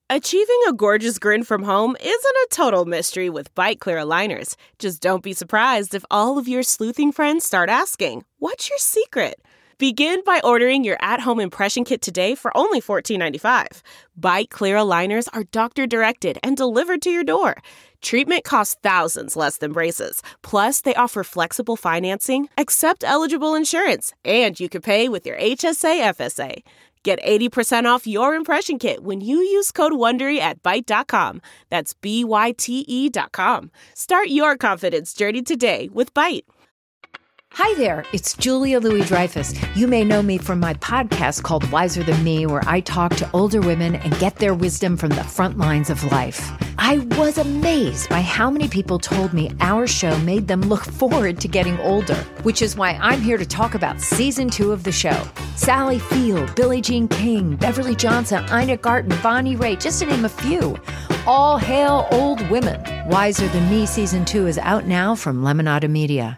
Achieving a gorgeous grin from home isn't a total mystery with Byte Clear aligners. Just don't be surprised if all of your sleuthing friends start asking, "What's your secret?" Begin by ordering your at-home impression kit today for only $14.95. Byte Clear aligners are doctor-directed and delivered to your door. Treatment costs thousands less than braces. Plus, they offer flexible financing, accept eligible insurance, and you can pay with your HSA FSA. Get 80% off your impression kit when you use code WONDERY at Byte.com. That's BYTE.com. Start your confidence journey today with Byte. Hi there, it's Julia Louis-Dreyfus. You may know me from my podcast called Wiser Than Me, where I talk to older women and get their wisdom from the front lines of life. I was amazed by how many people told me our show made them look forward to getting older, which is why I'm here to talk about season 2 of the show. Sally Field, Billie Jean King, Beverly Johnson, Ina Garten, Bonnie Raitt, just to name a few. All hail old women. Wiser Than Me season 2 is out now from Lemonada Media.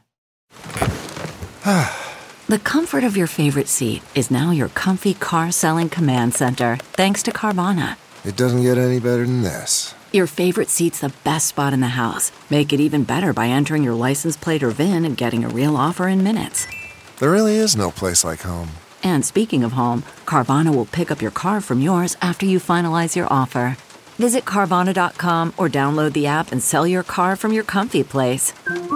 The comfort of your favorite seat is now your comfy car-selling command center, thanks to Carvana. It doesn't get any better than this. Your favorite seat's the best spot in the house. Make it even better by entering your license plate or VIN and getting a real offer in minutes. There really is no place like home. And speaking of home, Carvana will pick up your car from yours after you finalize your offer. Visit Carvana.com or download the app and sell your car from your comfy place.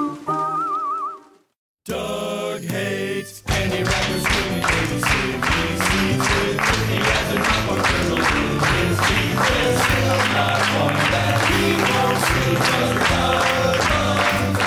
Doug hates any rappers screaming ABCDC with he has an awkward girl in his teeth. There's still not one that he won't see. Just Doug on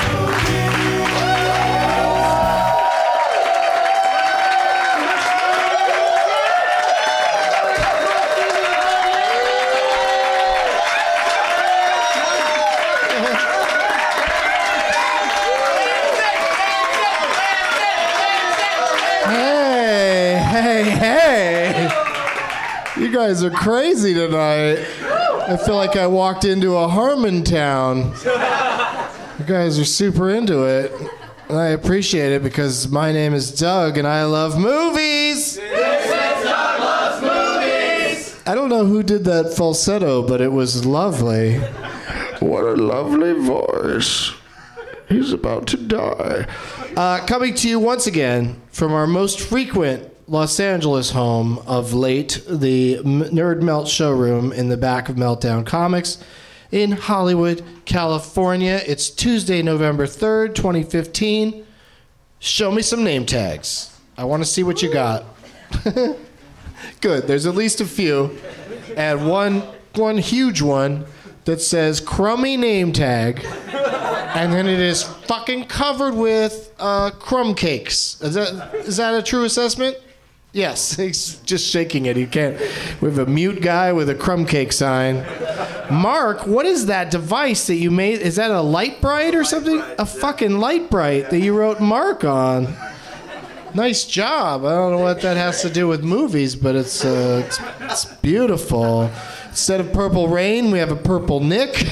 Hey, you guys are crazy tonight. I feel like I walked into a Harmontown. You guys are super into it. And I appreciate it because my name is Doug and I love movies. This is Doug Loves Movies. I don't know who did that falsetto, but it was lovely. What a lovely voice. He's about to die. Coming to you once again from our most frequent Los Angeles home of late, the Nerd Melt showroom in the back of Meltdown Comics in Hollywood, California. It's Tuesday, November 3rd, 2015. Show me some name tags. I want to see what you got. Good. There's at least a few. And one huge one that says crummy name tag. And then it is fucking covered with crumb cakes. Is that a true assessment? Yes, he's just shaking it. He can't. We have a mute guy with a crumb cake sign. Mark, what is that device that you made? Is that a Light Bright or something? A fucking Light Bright that you wrote Mark on. Nice job. I don't know what that has to do with movies, but it's beautiful. Instead of Purple Rain, we have a Purple Nick.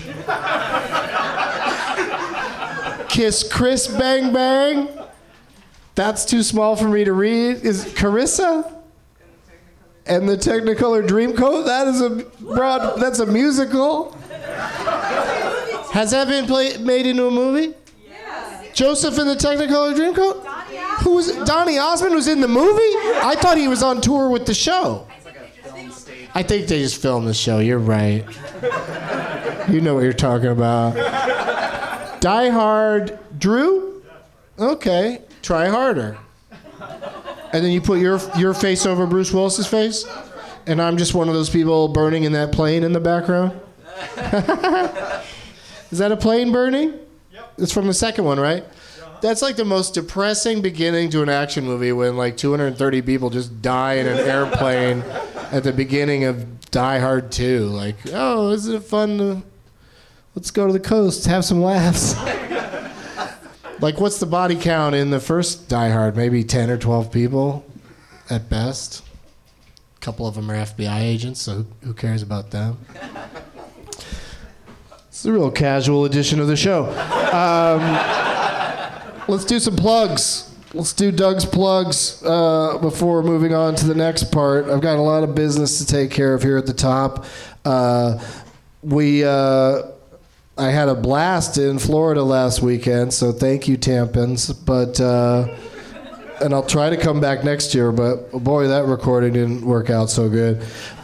Kiss Chris Bang Bang. That's too small for me to read. Is Carissa? And the Technicolor Dreamcoat? That's a musical. Has that been made into a movie? Yes. Joseph and the Technicolor Dreamcoat? Donny Osmond was in the movie? I thought he was on tour with the show. I think they just filmed the show. You're right. You know what you're talking about. Die Hard Drew? Okay. Try harder. And then you put your face over Bruce Willis's face? And I'm just one of those people burning in that plane in the background? Is that a plane burning? Yep. It's from the second one, right? That's like the most depressing beginning to an action movie when like 230 people just die in an airplane at the beginning of Die Hard 2. Like, oh, isn't it fun let's go to the coast, have some laughs. Like, what's the body count in the first Die Hard? Maybe 10 or 12 people at best. A couple of them are FBI agents, so who cares about them? It's a real casual edition of the show. Let's do some plugs. let's do Doug's plugs before moving on to the next part. I've got a lot of business to take care of here at the top. I had a blast in Florida last weekend, so thank you, Tampons. But and I'll try to come back next year, but boy, that recording didn't work out so good.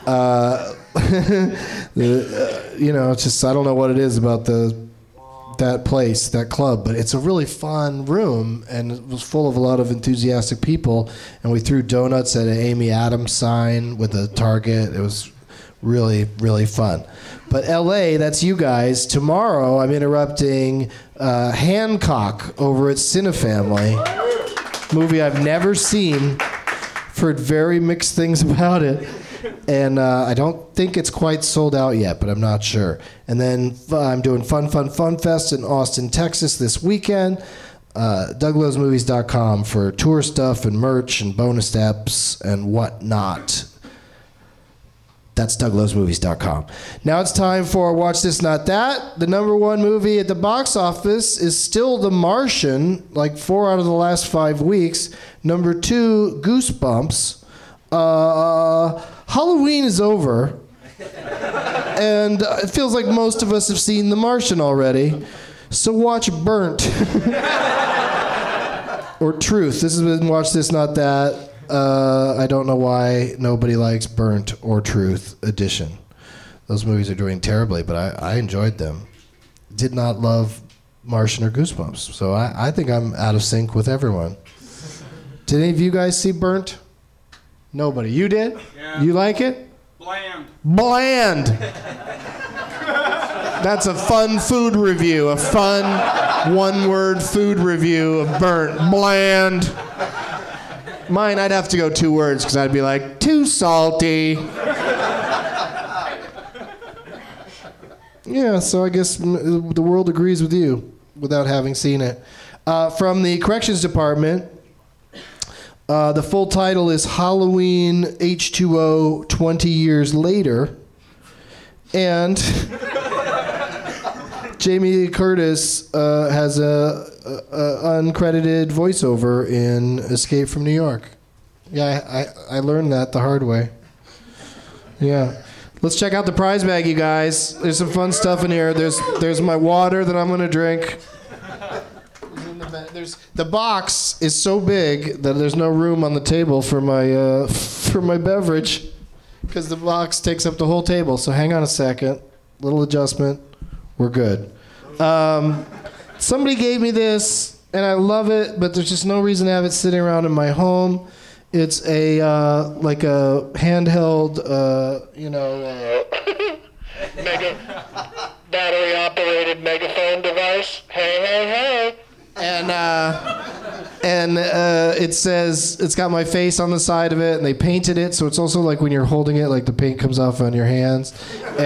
It's just I don't know what it is about that place, that club, but it's a really fun room, and it was full of a lot of enthusiastic people. And we threw donuts at an Amy Adams sign with a Target. It was really, really fun. But LA, that's you guys. Tomorrow, I'm interrupting Hancock over at Cinefamily. Movie I've never seen. I've heard very mixed things about it. And I don't think it's quite sold out yet, but I'm not sure. And then I'm doing Fun Fest in Austin, Texas this weekend. DougLovesMovies.com for tour stuff and merch and bonus steps and whatnot. That's DougLovesMovies.com. Now it's time for Watch This, Not That. The number one movie at the box office is still The Martian, like 4 out of the last 5 weeks. Number 2, Goosebumps. Halloween is over, and it feels like most of us have seen The Martian already, so watch Burnt. Or Truth. This has been Watch This, Not That. I don't know why nobody likes Burnt or Truth edition. Those movies are doing terribly, but I enjoyed them. Did not love Martian or Goosebumps, so I think I'm out of sync with everyone. Did any of you guys see Burnt? Nobody. You did? Yeah. You like it? Bland. That's a fun food review. A fun one-word food review of Burnt. Bland. Mine, I'd have to go 2 words because I'd be like, too salty. Yeah, so I guess the world agrees with you without having seen it. From the Corrections Department, the full title is Halloween H2O 20 Years Later. And Jamie Lee Curtis has a uncredited voiceover in Escape from New York. Yeah, I learned that the hard way. Yeah. Let's check out the prize bag, you guys. There's some fun stuff in here. There's my water that I'm going to drink. The box is so big that there's no room on the table for my beverage because the box takes up the whole table. So hang on a second. Little adjustment. We're good. Somebody gave me this, and I love it, but there's just no reason to have it sitting around in my home. It's a like a handheld, battery-operated megaphone device. Hey. And it says, it's got my face on the side of it, and they painted it, so it's also like when you're holding it, like the paint comes off on your hands.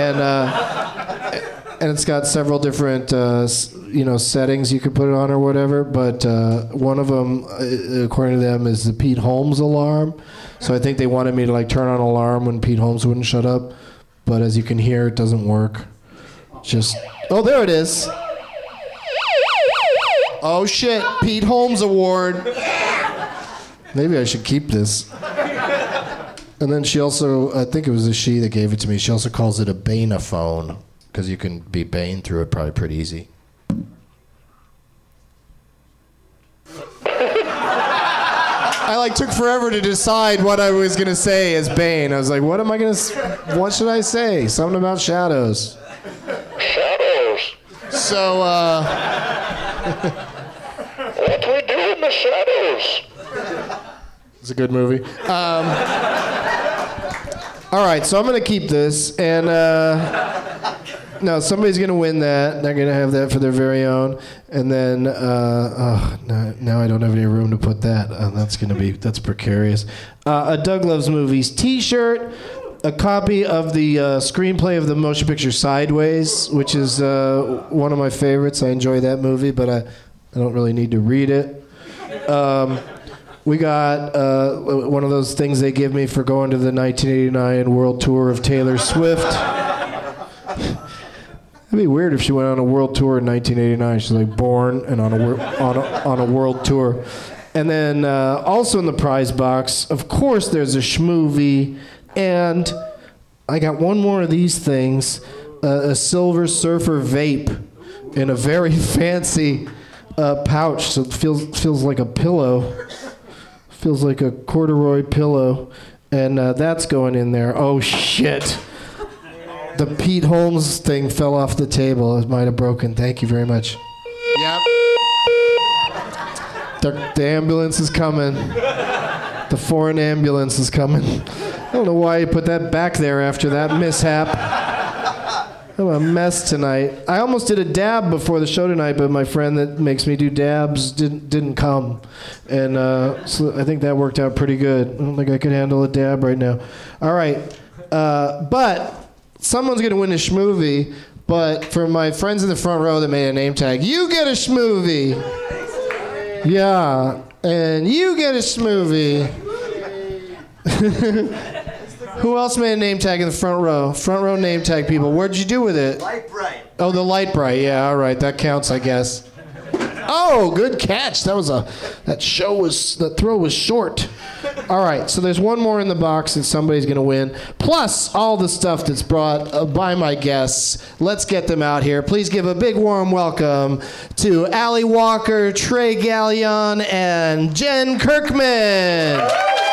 And it's got several different, settings you could put it on or whatever, but one of them, according to them, is the Pete Holmes alarm. So I think they wanted me to like turn on an alarm when Pete Holmes wouldn't shut up, but as you can hear, it doesn't work. Oh, there it is. Oh shit, Pete Holmes Award. Maybe I should keep this. And then she also, I think it was a she that gave it to me, she also calls it a Baneophone, because you can be Bane through it probably pretty easy. I took forever to decide what I was going to say as Bane. I was like, what what should I say? Something about shadows. Shadows. So, what do we do in the shadows? It's a good movie. All right, so I'm going to keep this, and no, somebody's going to win that. They're going to have that for their very own, and then now I don't have any room to put that. That's precarious. A Doug Loves Movies T-shirt, a copy of the screenplay of the motion picture Sideways, which is one of my favorites. I enjoy that movie, but I don't really need to read it. We got one of those things they give me for going to the 1989 World Tour of Taylor Swift. It'd be weird if she went on a world tour in 1989. She's like born and on a world tour. And then also in the prize box, of course, there's a schmovie. And I got one more of these things, a Silver Surfer vape in a very fancy pouch. So it feels like a pillow. Feels like a corduroy pillow. And that's going in there. Oh, shit. The Pete Holmes thing fell off the table. It might have broken. Thank you very much. Yep. The ambulance is coming. The foreign ambulance is coming. I don't know why you put that back there after that mishap. I'm a mess tonight. I almost did a dab before the show tonight, but my friend that makes me do dabs didn't come. And so I think that worked out pretty good. I don't think I could handle a dab right now. All right. But someone's going to win a schmovie. But for my friends in the front row that made a name tag, you get a schmovie. Yeah. And you get a schmovie. Who else made a name tag in the front row? Front row name tag people. What'd you do with it? Light Bright. Oh, the Light Bright. Yeah, all right. That counts, I guess. Oh, good catch. That throw was short. All right, so there's one more in the box that somebody's going to win, plus all the stuff that's brought by my guests. Let's get them out here. Please give a big warm welcome to Allie Walker, Trey Gallion, and Jen Kirkman.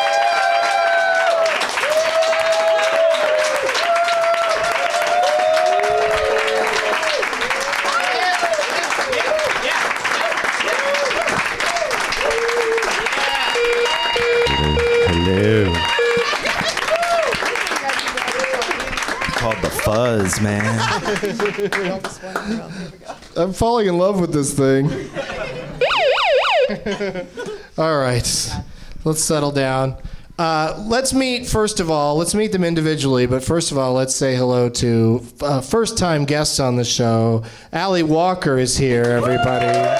Hello. It's called the fuzz, man. I'm falling in love with this thing. All right, let's settle down. Let's meet them individually, but first of all, let's say hello to first-time guests on the show. Allie Walker is here, everybody.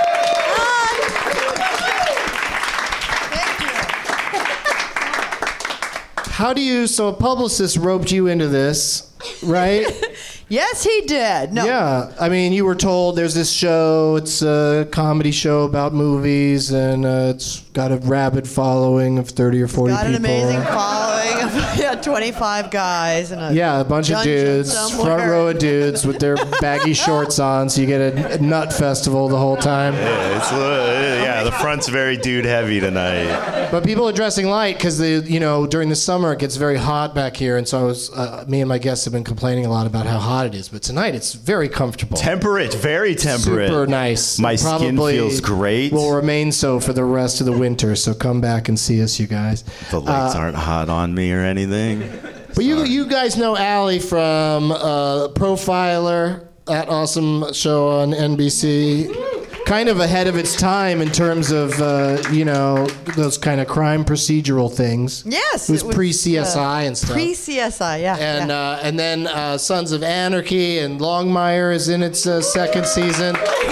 So a publicist roped you into this, right? Yes, he did. No. Yeah, I mean, you were told there's this show, it's a comedy show about movies, and it's got a rabid following of 30 or 40 people. Got an amazing following of 25 guys. And a bunch of dudes, front row of dudes with their baggy shorts on, so you get a nut festival the whole time. Yeah, the front's very dude heavy tonight. But people are dressing light because during the summer it gets very hot back here, and so me and my guests have been complaining a lot about how hot it is. But tonight it's very comfortable. Temperate, very temperate. Super nice. My skin feels great. Will remain so for the rest of the winter. So come back and see us, you guys. The lights aren't hot on me or anything. But you guys know Allie from Profiler, that awesome show on NBC. Kind of ahead of its time in terms of, those kind of crime procedural things. Yes. It was pre-CSI and stuff. Pre-CSI, yeah. And then Sons of Anarchy and Longmire is in its second season.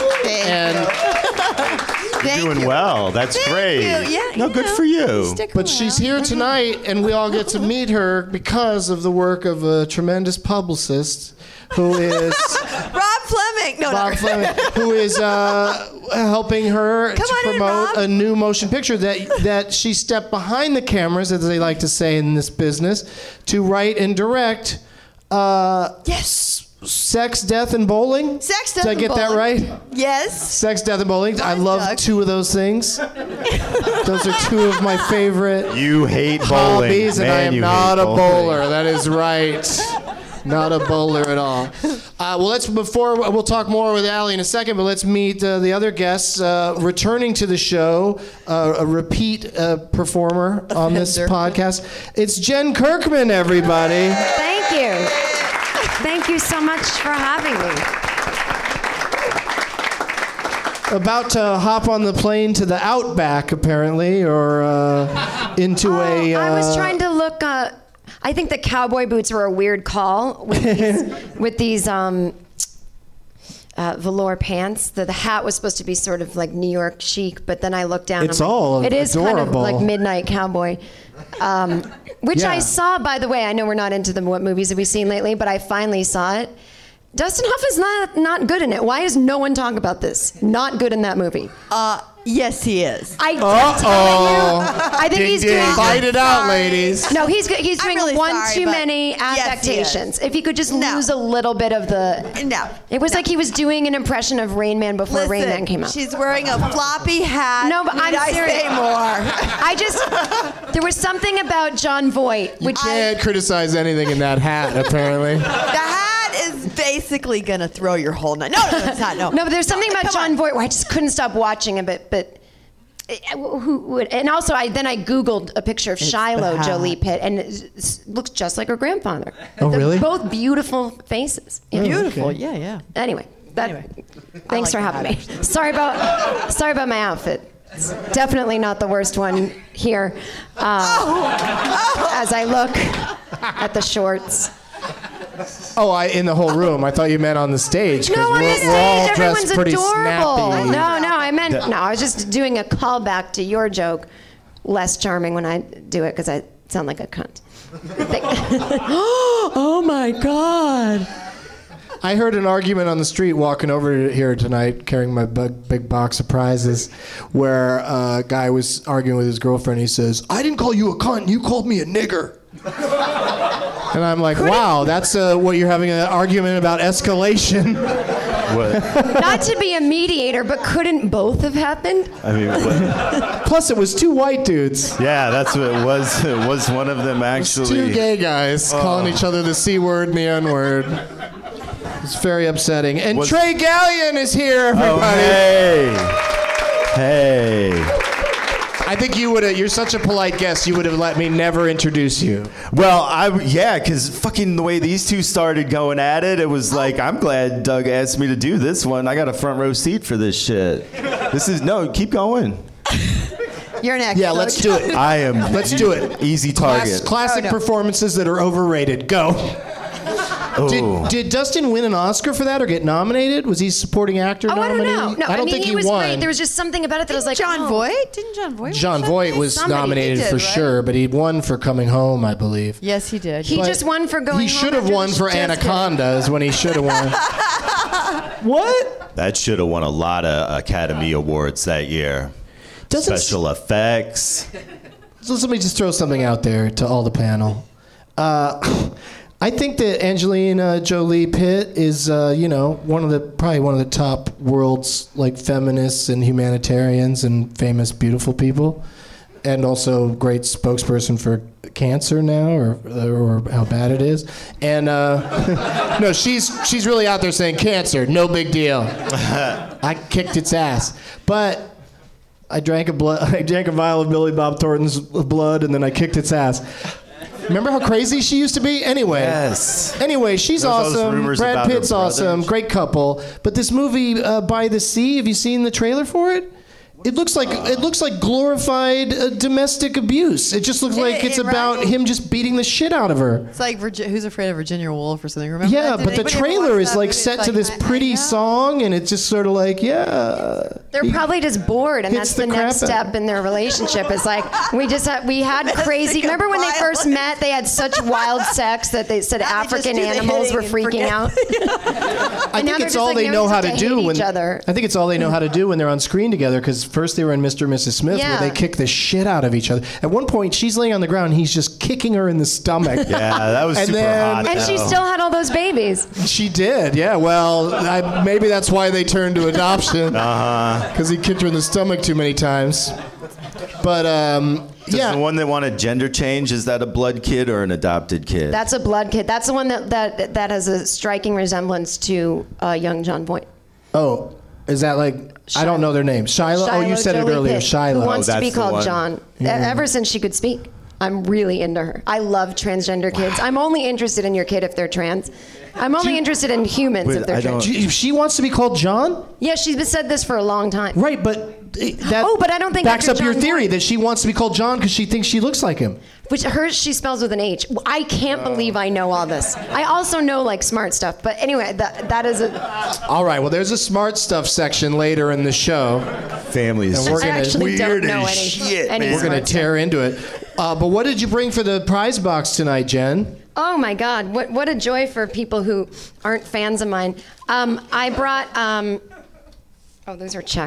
You're doing well. That's great. Yeah, no, good for you. But she's here tonight, and we all get to meet her because of the work of a tremendous publicist who is... Rob Fleming. Bob Fleming, who is helping her to promote a new motion picture that she stepped behind the cameras, as they like to say in this business, to write and direct. Yes. Sex, Death, and Bowling? Sex, Death, Did I get that right? Yes. Sex, Death, and Bowling. I love two of those things. Those are two of my favorite You hate bowling. hobbies, and I am not a bowler. That is right. Not a bowler at all. We'll talk more with Allie in a second, but let's meet the other guests returning to the show, a repeat performer on this podcast. It's Jen Kirkman, everybody. Thank you. Thank you so much for having me. About to hop on the plane to the Outback, apparently, or into a... I was trying to look... I think the cowboy boots were a weird call with these velour pants. The hat was supposed to be sort of like New York chic, but then I looked down. It's all it is adorable. Kind of like Midnight Cowboy, which I saw, by the way. I know we're not into what movies have we seen lately, but I finally saw it. Dustin Hoffman's not good in it. Why is no one talking about this? Not good in that movie. Yes, he is. I'm telling you. I think he's doing. Fight it out, ladies. No, he's doing really one sorry, too but many yes, he is. affectations. If he could just lose a little bit of the. No. It was like he was doing an impression of Rain Man before Rain Man came out. She's wearing a floppy hat. No, but I'm serious. Say more. There was something about John Voight, You can't criticize anything in that hat, apparently. The hat is basically gonna throw your whole night. No, it's not. No. No, but there's something about John Voight where I just couldn't stop watching him. But who would? And also, I Googled a picture of Shiloh Jolie Pitt, and it looks just like her grandfather. Oh, really? They're both beautiful faces. Yeah. Beautiful. Yeah. Anyway, thanks for having me. Sorry about my outfit. It's definitely not the worst one here. As I look at the shorts. Oh, in the whole room. I thought you meant on the stage. No, on the stage, we're all everyone's dressed pretty adorable. snappy. No, I was just doing a callback to your joke. Less charming when I do it because I sound like a cunt. Oh my God. I heard an argument on the street walking over here tonight, carrying my big box of prizes, where a guy was arguing with his girlfriend. He says, "I didn't call you a cunt. You called me a nigger." And I'm like, wow, that's what you're having an argument about escalation. What? Not to be a mediator, but couldn't both have happened? I mean, what? Plus, it was two white dudes. Yeah, that's what it was. It was one of them actually. Two gay guys calling each other the C word and the N word. It's very upsetting. And Trey Gallion is here, everybody. Oh, hey. I think you would have. You're such a polite guest. You would have let me never introduce you. Well, because fucking the way these two started going at it, it was like, I'm glad Doug asked me to do this one. I got a front row seat for this shit. Keep going. You're next. Yeah, let's do it. I am. Let's do it. Easy target. Classic performances that are overrated. Go. Did Dustin win an Oscar for that or get nominated? Was he supporting actor nominated? I don't know. No, I don't think he was won. great. There was just something about it that was like, John Voight? Didn't John Voight? John Voight was nominated for sure, but he won for Coming Home, I believe. Yes, he did. He just won for Going Home. He should have won for Anaconda is when he should have won. What? That should have won a lot of Academy Awards that year. Special effects. So let me just throw something out there to all the panel. I think that Angelina Jolie Pitt is, probably one of the top world's feminists and humanitarians and famous, beautiful people, and also great spokesperson for cancer now, or how bad it is. And no, she's really out there saying cancer, no big deal. I kicked its ass, but I drank a vial of Billy Bob Thornton's blood, and then I kicked its ass. Remember how crazy she used to be? Anyway. Yes. Anyway, she's awesome. Brad Pitt's awesome. Great couple. But this movie, By the Sea, have you seen the trailer for it? It looks like glorified domestic abuse. It just looks like it's about him just beating the shit out of her. It's like Who's Afraid of Virginia Woolf or something. Remember? Yeah, that? but the trailer is set to this pretty song, and it's just sort of like, They're probably just bored, and that's the next step in their relationship. It's like we had crazy. Remember when they first met? They had such wild sex that they said African animals were freaking out. I think it's all they know how to do when I think it's all they know how to do when they're on screen together. Because first they were in Mr. and Mrs. Smith, where they kick the shit out of each other. At one point, she's laying on the ground, and he's just kicking her in the stomach. Yeah, that was super hot. And she still had all those babies. She did, yeah. Well, maybe that's why they turned to adoption. Because he kicked her in the stomach too many times. But Does the one that wanted gender change, is that a blood kid or an adopted kid? That's a blood kid. That's the one that has a striking resemblance to young John Voight. Oh, is that I don't know their names. Shiloh? Oh, you said Jolie it earlier. Pitt, Shiloh. Who wants to be that's the called one. John. Yeah. Ever since she could speak. I'm really into her. I love transgender kids. I'm only interested in your kid if they're trans. I'm only interested in humans if they're trans. She wants to be called John? Yeah, she's said this for a long time. Right, but that but I don't think backs Dr. up your John theory Voight- that she wants to be called John because she thinks she looks like him. Which hers, she spells with an H. I can't believe I know all this. I also know smart stuff. But anyway, that is a... All right, well, there's a smart stuff section later in the show. Family is I actually don't know any shit, any man. We're going to tear into it. But what did you bring for the prize box tonight, Jen? Oh my God! What a joy for people who aren't fans of mine. I brought. Oh, those are checks.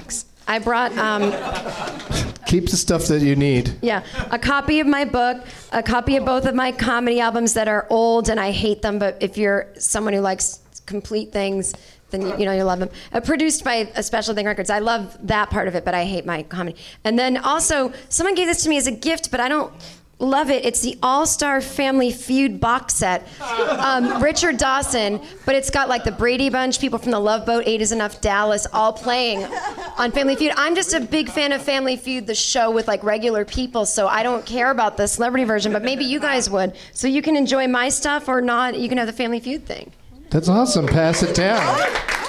I brought Keep the stuff that you need. Yeah, a copy of my book, a copy of both of my comedy albums that are old and I hate them, but if you're someone who likes complete things, then you know you love them. Produced by a Special Thing Records. I love that part of it, but I hate my comedy. And then also, someone gave this to me as a gift, but I don't love it. It's the All-Star Family Feud box set. Richard Dawson, but it's got like the Brady Bunch, people from the Love Boat, 8 Is Enough, Dallas, all playing on Family Feud. I'm just a big fan of Family Feud, the show with like regular people, so I don't care about the celebrity version, but maybe you guys would. So you can enjoy my stuff or not. You can have the Family Feud thing. That's awesome. Pass it down.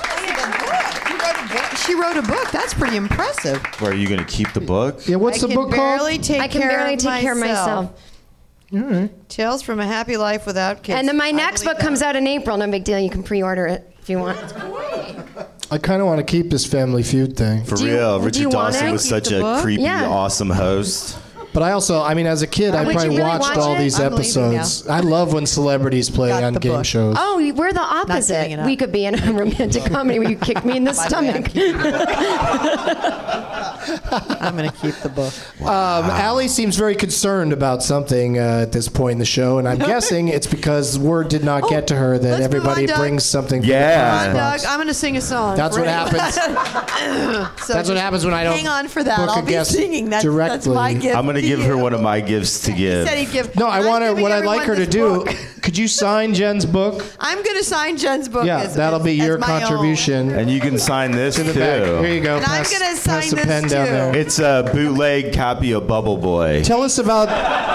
She wrote a book. That's pretty impressive. Are you going to keep the book? Yeah, what's the book called? I can barely take care of myself. Tales from a Happy Life Without Kids. And then my next book comes out in April. No big deal. You can pre-order it if you want. I kind of want to keep this Family Feud thing. For real, Richard Dawson was such a creepy, awesome host. But I also, I mean, as a kid, I probably watched all these episodes. I love when celebrities play on game shows. Oh, we're the opposite. We could be in a romantic comedy where you kick me in the stomach. I'm going to keep the book. Allie seems very concerned about something at this point in the show, and I'm guessing it's because word did not get to her that everybody brings something. Yeah, Doug, I'm going to sing a song. That's what happens. So that's what happens when I don't. Hang on for that. Book I'll a be guest singing. That's directly. my gift. I'm going to give her one of my gifts to give. He said he'd give. No, I want her. What I'd like her to do. Could you sign Jen's book? I'm going to sign Jen's book. Yeah, that'll be your contribution. And you can sign this to the too. back. Here you go. And I'm going to sign pass the this pen too. down there. It's a bootleg copy of Bubble Boy. Tell us about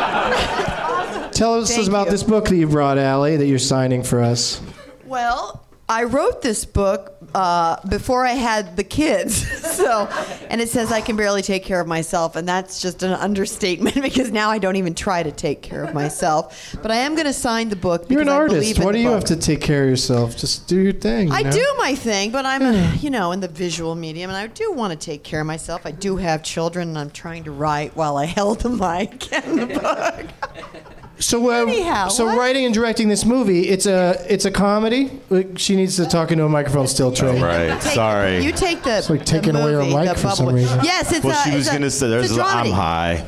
this book that you brought, Allie, that you're signing for us. Well, I wrote this book before I had the kids, and it says I can barely take care of myself, and that's just an understatement because now I don't even try to take care of myself. But I am going to sign the book because You're an I artist. believe in Why do the you book. have to take care of yourself? Just do your thing. I do my thing, but I'm, in the visual medium, and I do want to take care of myself. I do have children, and I'm trying to write while I held the mic and the book. So, writing and directing this movie, it's a comedy. She needs to talk into a microphone still, Trey. Right. Sorry. You take the. It's like taking away her movie, mic the for some bubble. reason. Yes, it's Well, she was going to say, it's a I'm dramedy. high.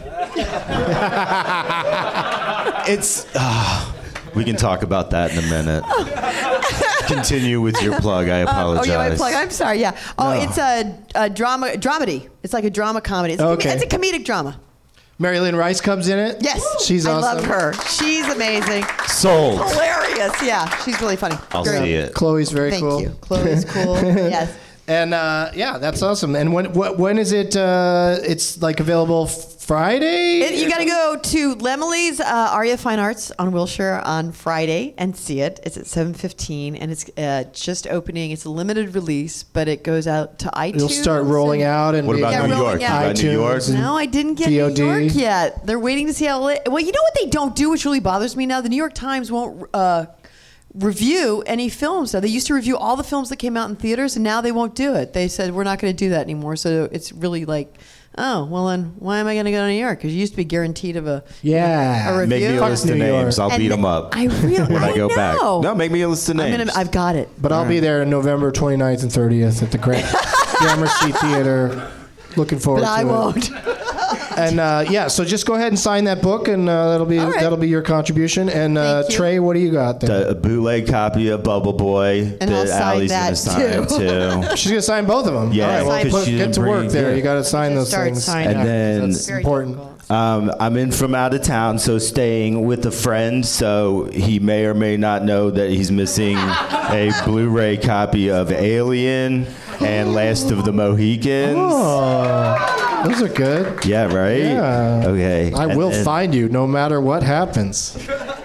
It's. We can talk about that in a minute. Continue with your plug. I apologize. my plug. I'm sorry. Yeah. Oh, No. it's a dramedy. It's like a drama comedy. It's Okay. it's a comedic drama. Mary Lynn Rice comes in it? Yes. She's awesome. I love her. She's amazing. Sold. Hilarious. Yeah. She's really funny. I'll Great. see it. Chloe's very Thank cool. you. Chloe's cool. Yes. And that's awesome. And when is it? It's like available Friday. You got to go to Lemley's Aria Fine Arts on Wilshire on Friday and see it. It's at 7:15, and it's just opening. It's a limited release, but it goes out to iTunes. It'll start rolling out. And What about New York? You got New York? iTunes and No, I didn't get VOD. New York yet. They're waiting to see how. Well, you know what they don't do, which really bothers me now. The New York Times won't review any films. So they used to review all the films that came out in theaters, and now they won't do it. They said we're not going to do that anymore. So it's really like, oh, well then, why am I going to go to New York? Because you used to be guaranteed of a review. Make me a list of New York. names. I'll And beat them up I really when I go back. know. No, make me a list of names. I've got it. But I'll be there on November 29th and 30th at the Gramercy Theater. Looking forward But to I it. won't. And so just go ahead and sign that book, and that'll be your contribution. And Thank you. Trey, what do you got there? A bootleg copy of Bubble Boy And I'll that sign Allie's that, gonna sign too. too. She's gonna sign both of them. Yeah, All right, well, because she get didn't to work bring- there. yeah. You got to sign those Start things. signing. And then That's important. I'm in from out of town, so staying with a friend. So he may or may not know that he's missing a Blu-ray copy of Alien and Last of the Mohicans. Oh, those are good. Yeah, right? Yeah. Okay. I And will then- find you no matter what happens.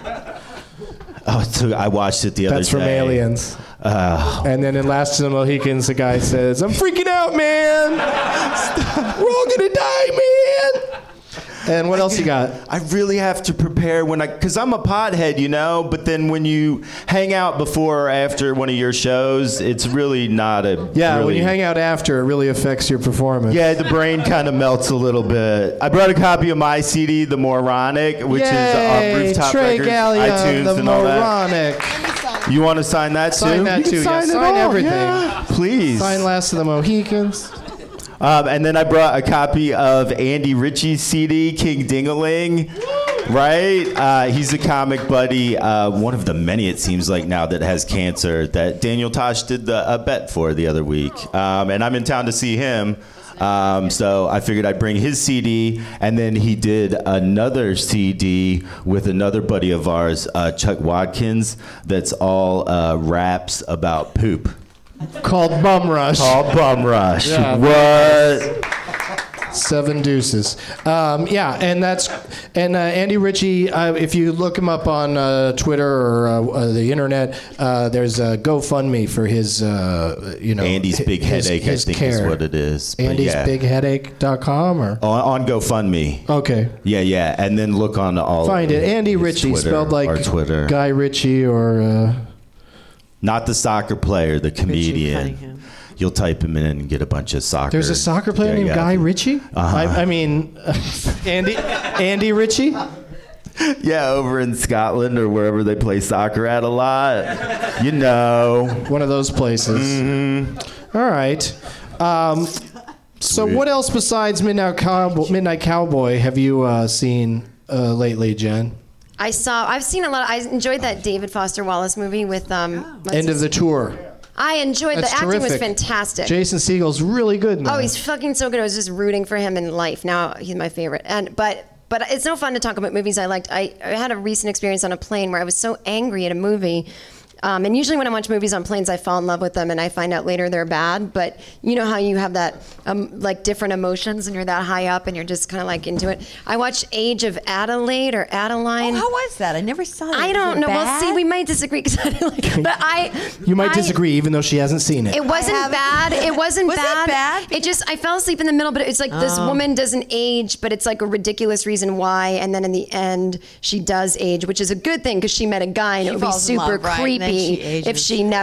Oh, so I watched it the other day. That's from Aliens. And then in Last of the Mohicans, the guy says, "I'm freaking out, man. We're all gonna die, man." And what else you got? I really have to prepare because I'm a pothead, but then when you hang out before or after one of your shows, it's really not a When you hang out after, it really affects your performance. Yeah, the brain kind of melts a little bit. I brought a copy of my CD, The Moronic, which is on Rooftop Trey Records, Gallia, iTunes, the and all that. Moronic. You want to sign that too? Sign that You can too. Sign, Yeah, it sign all. everything. Yeah, please. Sign Last of the Mohicans. And then I brought a copy of Andy Ritchie's CD, King Ding-a-ling. Right? He's a comic buddy, one of the many, it seems like now, that has cancer that Daniel Tosh did a bet for the other week. And I'm in town to see him. So I figured I'd bring his CD, and then he did another CD with another buddy of ours, Chuck Watkins, that's all raps about poop. Called Bum Rush. Yeah, what? 7 deuces. And Andy Ritchie, if you look him up on Twitter or the internet, there's a GoFundMe for his, Andy's Big Headache, I think is what it is. AndysBigHeadache.com or? On GoFundMe. Okay. Yeah. And then look on all. Find it. Andy Ritchie, Twitter, spelled like Twitter. Guy Ritchie or... Not the soccer player, the comedian. You'll type him in and get a bunch of soccer. There's a soccer player named Guy Ritchie? I mean, Andy Ritchie? Yeah, over in Scotland or wherever they play soccer at a lot. You know. One of those places. Mm-hmm. All right. So what else besides Midnight Cowboy have you seen lately, Jen? I've seen a lot. I enjoyed that David Foster Wallace movie with End of the Tour. I enjoyed That's the acting terrific. was fantastic. Jason Segel's really good in that. Oh, he's fucking so good. I was just rooting for him in life. Now he's my favorite. But it's no fun to talk about movies I liked. I had a recent experience on a plane where I was so angry at a movie. And usually when I watch movies on planes, I fall in love with them and I find out later they're bad. But you know how you have that, like different emotions and you're that high up and you're just kind of like into it. I watched Age of Adelaide or Adeline. Oh, how was that? I never saw that. I don't know. Bad? Well, see, we might disagree because I didn't like it. But You might disagree even though she hasn't seen it. It wasn't bad. It wasn't Was it bad. bad? It just, I fell asleep in the middle, but it's like this woman doesn't age, but it's like a ridiculous reason why. And then in the end, she does age, which is a good thing because she met a guy and it would be falls in super love, right? And then creepy she ages.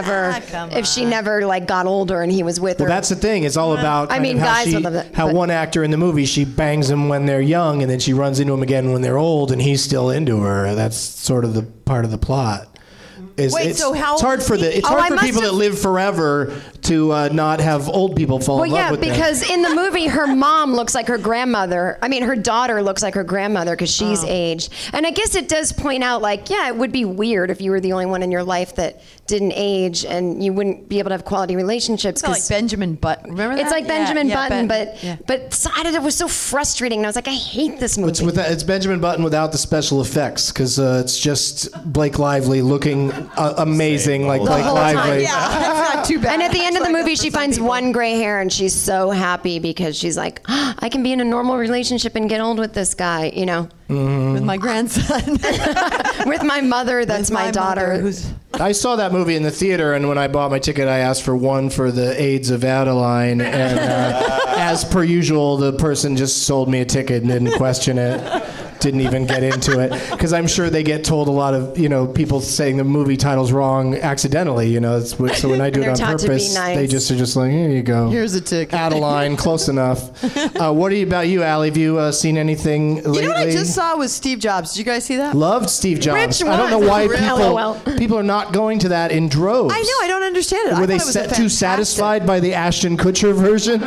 if she never like got older and he was with her. Well, that's the thing. It's all about I mean, guys would love that, how but- one actor in the movie, she bangs them when they're young, and then she runs into him again when they're old, and he's still into her. That's sort of the part of the plot. It's hard for people that live forever to not have old people fall in love with them. Because in the movie, her mom looks like her grandmother. I mean, her daughter looks like her grandmother because she's aged. And I guess it does point out, like, yeah, it would be weird if you were the only one in your life that didn't age and you wouldn't be able to have quality relationships. It's like Benjamin Button. Remember that? It's like Benjamin Button, but yeah. it was so frustrating. And I was like, I hate this movie. It's Benjamin Button without the special effects because it's just Blake Lively looking amazing like Blake Lively. Yeah, that's not too bad. And at the end of the movie, she finds one gray hair and she's so happy because she's like, I can be in a normal relationship and get old with this guy, you know? With my grandson. With my mother, that's my daughter. I saw that movie in the theater, and when I bought my ticket, I asked for one for the AIDS of Adeline, and as per usual, the person just sold me a ticket and didn't question it. Didn't even get into it because I'm sure they get told a lot of people saying the movie title's wrong accidentally. So when I do it on purpose, nice. they just are just like, here you go. Here's a ticket. Adeline, close enough. What about you, Allie? Have you seen anything lately? You know what I just saw was Steve Jobs. Did you guys see that? Loved Steve Jobs. Which I don't know one? why people are not going to that in droves. I know. I don't understand it. Were they too satisfied by the Ashton Kutcher version?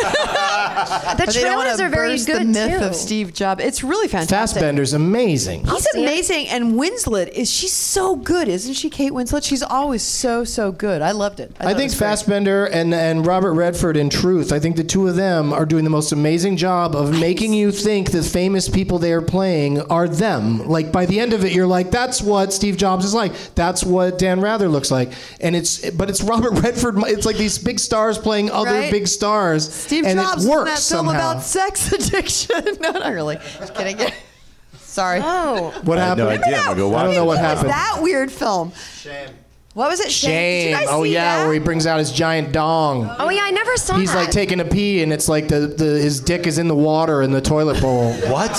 The But they don't trailers wanna are very burst good the myth too. of Steve Jobs. It's really fantastic. Fassbender's amazing. He's amazing, and Winslet she's so good, isn't she? Kate Winslet. She's always so good. I loved it. I think Fassbender and Robert Redford in Truth, I think the two of them are doing the most amazing job of making you think the famous people they are playing are them. Like by the end of it, you're like, that's what Steve Jobs is like. That's what Dan Rather looks like. And it's Robert Redford. It's like these big stars playing other big stars. Steve and Jobs it in works that film somehow. about sex addiction. No, not really. Just kidding. Sorry. Oh. What happened? I had no idea. I'm gonna go watch I don't know what What was happened. that weird film? Shame. What was it? Did Shame. you guys Oh see yeah, that? where he brings out his giant dong. Oh yeah, I never saw He's that. like taking a pee, and it's like his dick is in the water in the toilet bowl. What?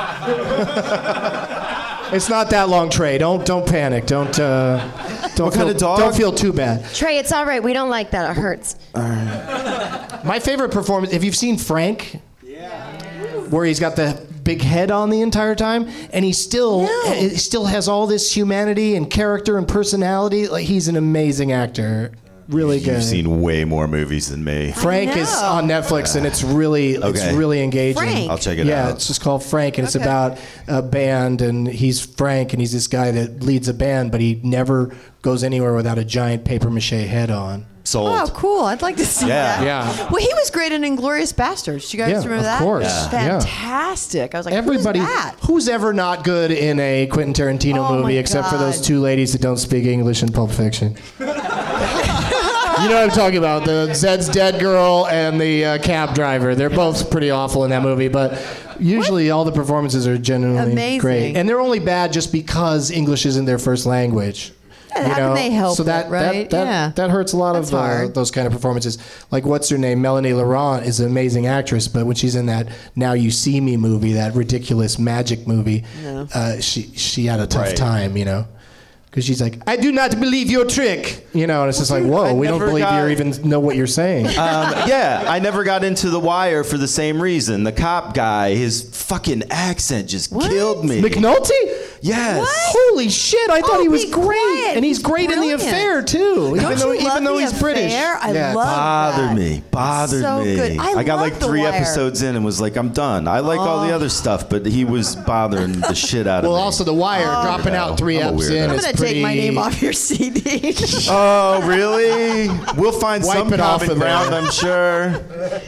It's not that long, Trey. Don't panic. Don't kind of dog? Don't feel too bad. Trey, it's all right. We don't like that. It hurts. My favorite performance. Have you seen Frank? Yeah. Where he's got the big head on the entire time, and he still has all this humanity and character and personality. Like he's an amazing actor. Really good. You've seen way more movies than me. Frank is on Netflix, and it's really engaging. Frank. I'll check it out. Yeah, it's just called Frank, and it's about a band, and he's Frank, and he's this guy that leads a band, but he never goes anywhere without a giant paper mache head on. Sold. Oh, cool. I'd like to see that. Yeah. Well, he was great in Inglourious Basterds. Do you guys remember that? Of course. Yeah. Fantastic. I was like, Everybody, who's that? who's ever not good in a Quentin Tarantino Oh, movie my except for those God. two ladies that don't speak English in Pulp Fiction? You know what I'm talking about, the Zed's Dead Girl and the cab driver. They're both pretty awful in that movie, but usually all the performances are genuinely Amazing. great. And they're only bad just because English isn't their first language. Yeah, how can they help so that, it, right? that hurts a lot That's of hard. those kind of performances. Like, what's her name? Melanie Laurent is an amazing actress, but when she's in that Now You See Me movie, that ridiculous magic movie, she had a tough time, you know? Because she's like, I do not believe your trick. You know, and it's just like, whoa, we don't believe you or even know what you're saying. Yeah, I never got into The Wire for the same reason. The cop guy, his fucking accent just killed me. McNulty? Yes. What? Holy shit, I thought he was be great. quiet. And he's great in The Brilliant. Affair, too. Don't you even love though The he's British. Affair? I love Bothered So me. good. I got love like The 3 Wire. episodes in and was like, I'm done. I like all the other stuff, but he was bothering the shit out of Well, me. also The Wire, dropping out 3 I'm a eps weirdo. in I'm is going to pretty... take my name off your CD. Oh, really? We'll find Wipe some it off common of there. ground, I'm sure.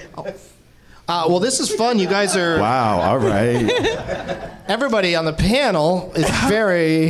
Well, this is fun. You guys are... Wow, all right. Everybody on the panel is very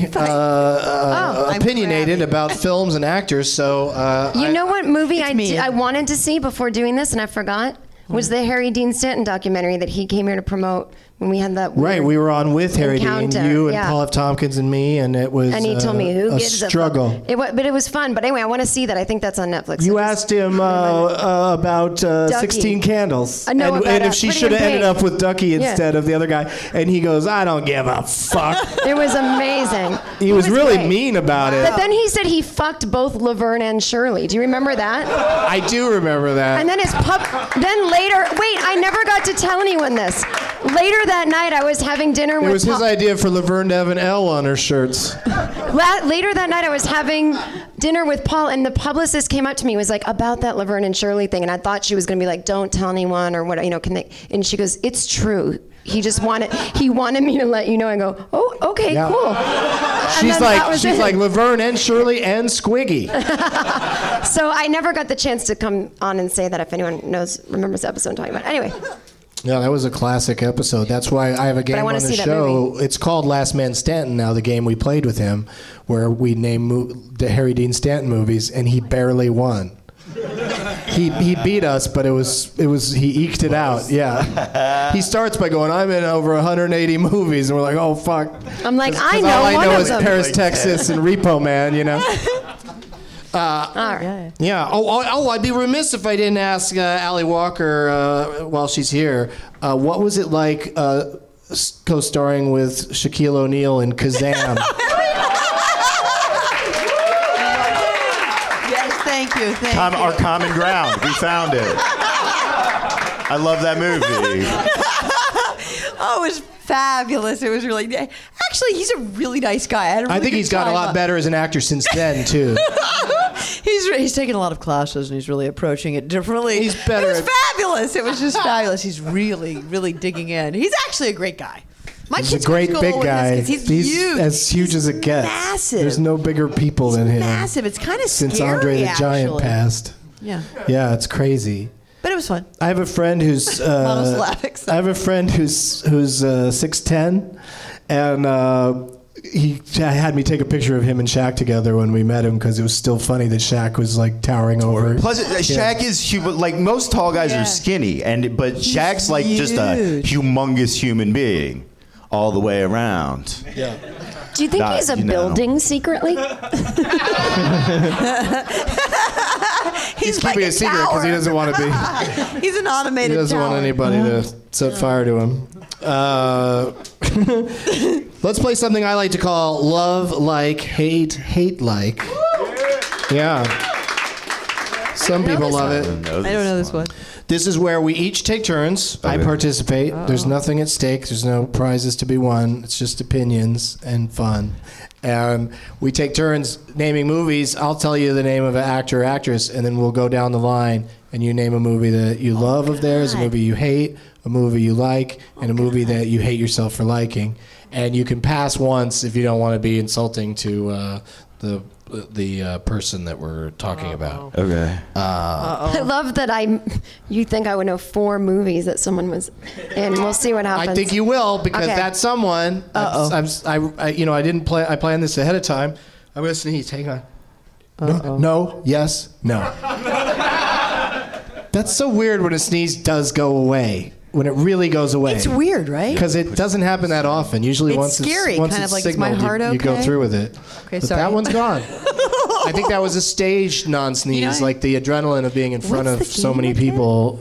opinionated about films and actors, so... You know what movie me. I wanted to see before doing this and I forgot? Was the Harry Dean Stanton documentary that he came here to promote when we had that Right, weird we were on with Harry Dean, encounter, you and yeah. Paul F. Tompkins and me, and it was And he told me who a gives struggle. a fuck. But it was fun. But anyway, I want to see that. I think that's on Netflix. You asked him about 16 Candles. I know and, about and if it. she Pretty should have in ended Pink. up with Ducky Yeah. instead of the other guy. And he goes, I don't give a fuck. It was amazing. He was really great. mean about it. But then he said he fucked both Laverne and Shirley. Do you remember that? I do remember that. And then then later, wait, I never got to tell anyone this. Later that night, I was having dinner It with was his Paul. idea for Laverne to have an L on her shirts. Later that night, I was having dinner with Paul, and the publicist came up to me, was like, about that Laverne and Shirley thing, and I thought she was going to be like, don't tell anyone, or what, can they? And she goes, it's true. He wanted me to let you know. I go, oh, okay, Yeah. cool. And She's then that was like it. Laverne and Shirley and Squiggy. So I never got the chance to come on and say that if anyone remembers the episode I'm talking about. Anyway. Yeah, that was a classic episode. That's why I have a game on wanna the see that show. movie. It's called Last Man Stanton now, the game we played with him, where we name the Harry Dean Stanton movies, and he barely won. He beat us, but it was he eked it out. Yeah. He starts by going, I'm in over 180 movies, and we're like, oh fuck. I'm like, 'Cause I know all I one know of is them. Paris, Texas, and Repo Man, you know. All right. Yeah. Oh, I'd be remiss if I didn't ask Allie Walker while she's here. What was it like co-starring with Shaquille O'Neal in Kazam? Yes, thank you. Our common ground. We found it. I love that movie. Oh, it was fabulous. It was really... Actually, he's a really nice guy. I had a really I think good he's gotten a time. lot better as an actor since then, too. He's taken a lot of classes and he's really approaching it differently. He's better It was at- fabulous. It was just fabulous. He's really, really digging in. He's actually a great guy. My He's a kids great go to big school with guy. this 'cause He's huge. as huge as it gets. Massive. There's no bigger people than him. Massive. It's kind of Since scary, Andre the Giant actually. passed. Yeah. Yeah, it's crazy. But it was fun. I have a friend who's Monosyllabic, so. I have a friend who's 6'10", and he had me take a picture of him and Shaq together when we met him because it was still funny that Shaq was like towering over. Plus, Shaq is like most tall guys are skinny, but Shaq's like just a humongous human being all the way around. Yeah. Do you think he's a building secretly? He's keeping it secret because he doesn't want to be. He's an automated He doesn't want tower. anybody to set fire to him. Let's play something I like to call love like, hate like. Yeah. Some people love it. I don't know this one. This is where we each take turns. I participate. There's nothing at stake. There's no prizes to be won. It's just opinions and fun. And we take turns naming movies. I'll tell you the name of an actor or actress, and then we'll go down the line, and you name a movie that you love of theirs, a movie you hate, a movie you like, and a movie that you hate yourself for liking. And you can pass once if you don't want to be insulting to the person that we're talking about. Okay. I love that you think I would know 4 movies that someone was in. We'll see what happens. I think you will, because Okay. that someone. I didn't play. I planned this ahead of time. I'm gonna sneeze. Hang on. No. Yes. No. That's so weird when a sneeze does go away. When it really goes away. It's weird, right? Because it doesn't happen that often. Usually It's once scary, it's once kind it's of like, is my signaled, heart you go okay? through with it. Okay, But sorry. that one's gone. I think that was a staged non-sneeze. You know, like the adrenaline of being in front what's of the so game many again? people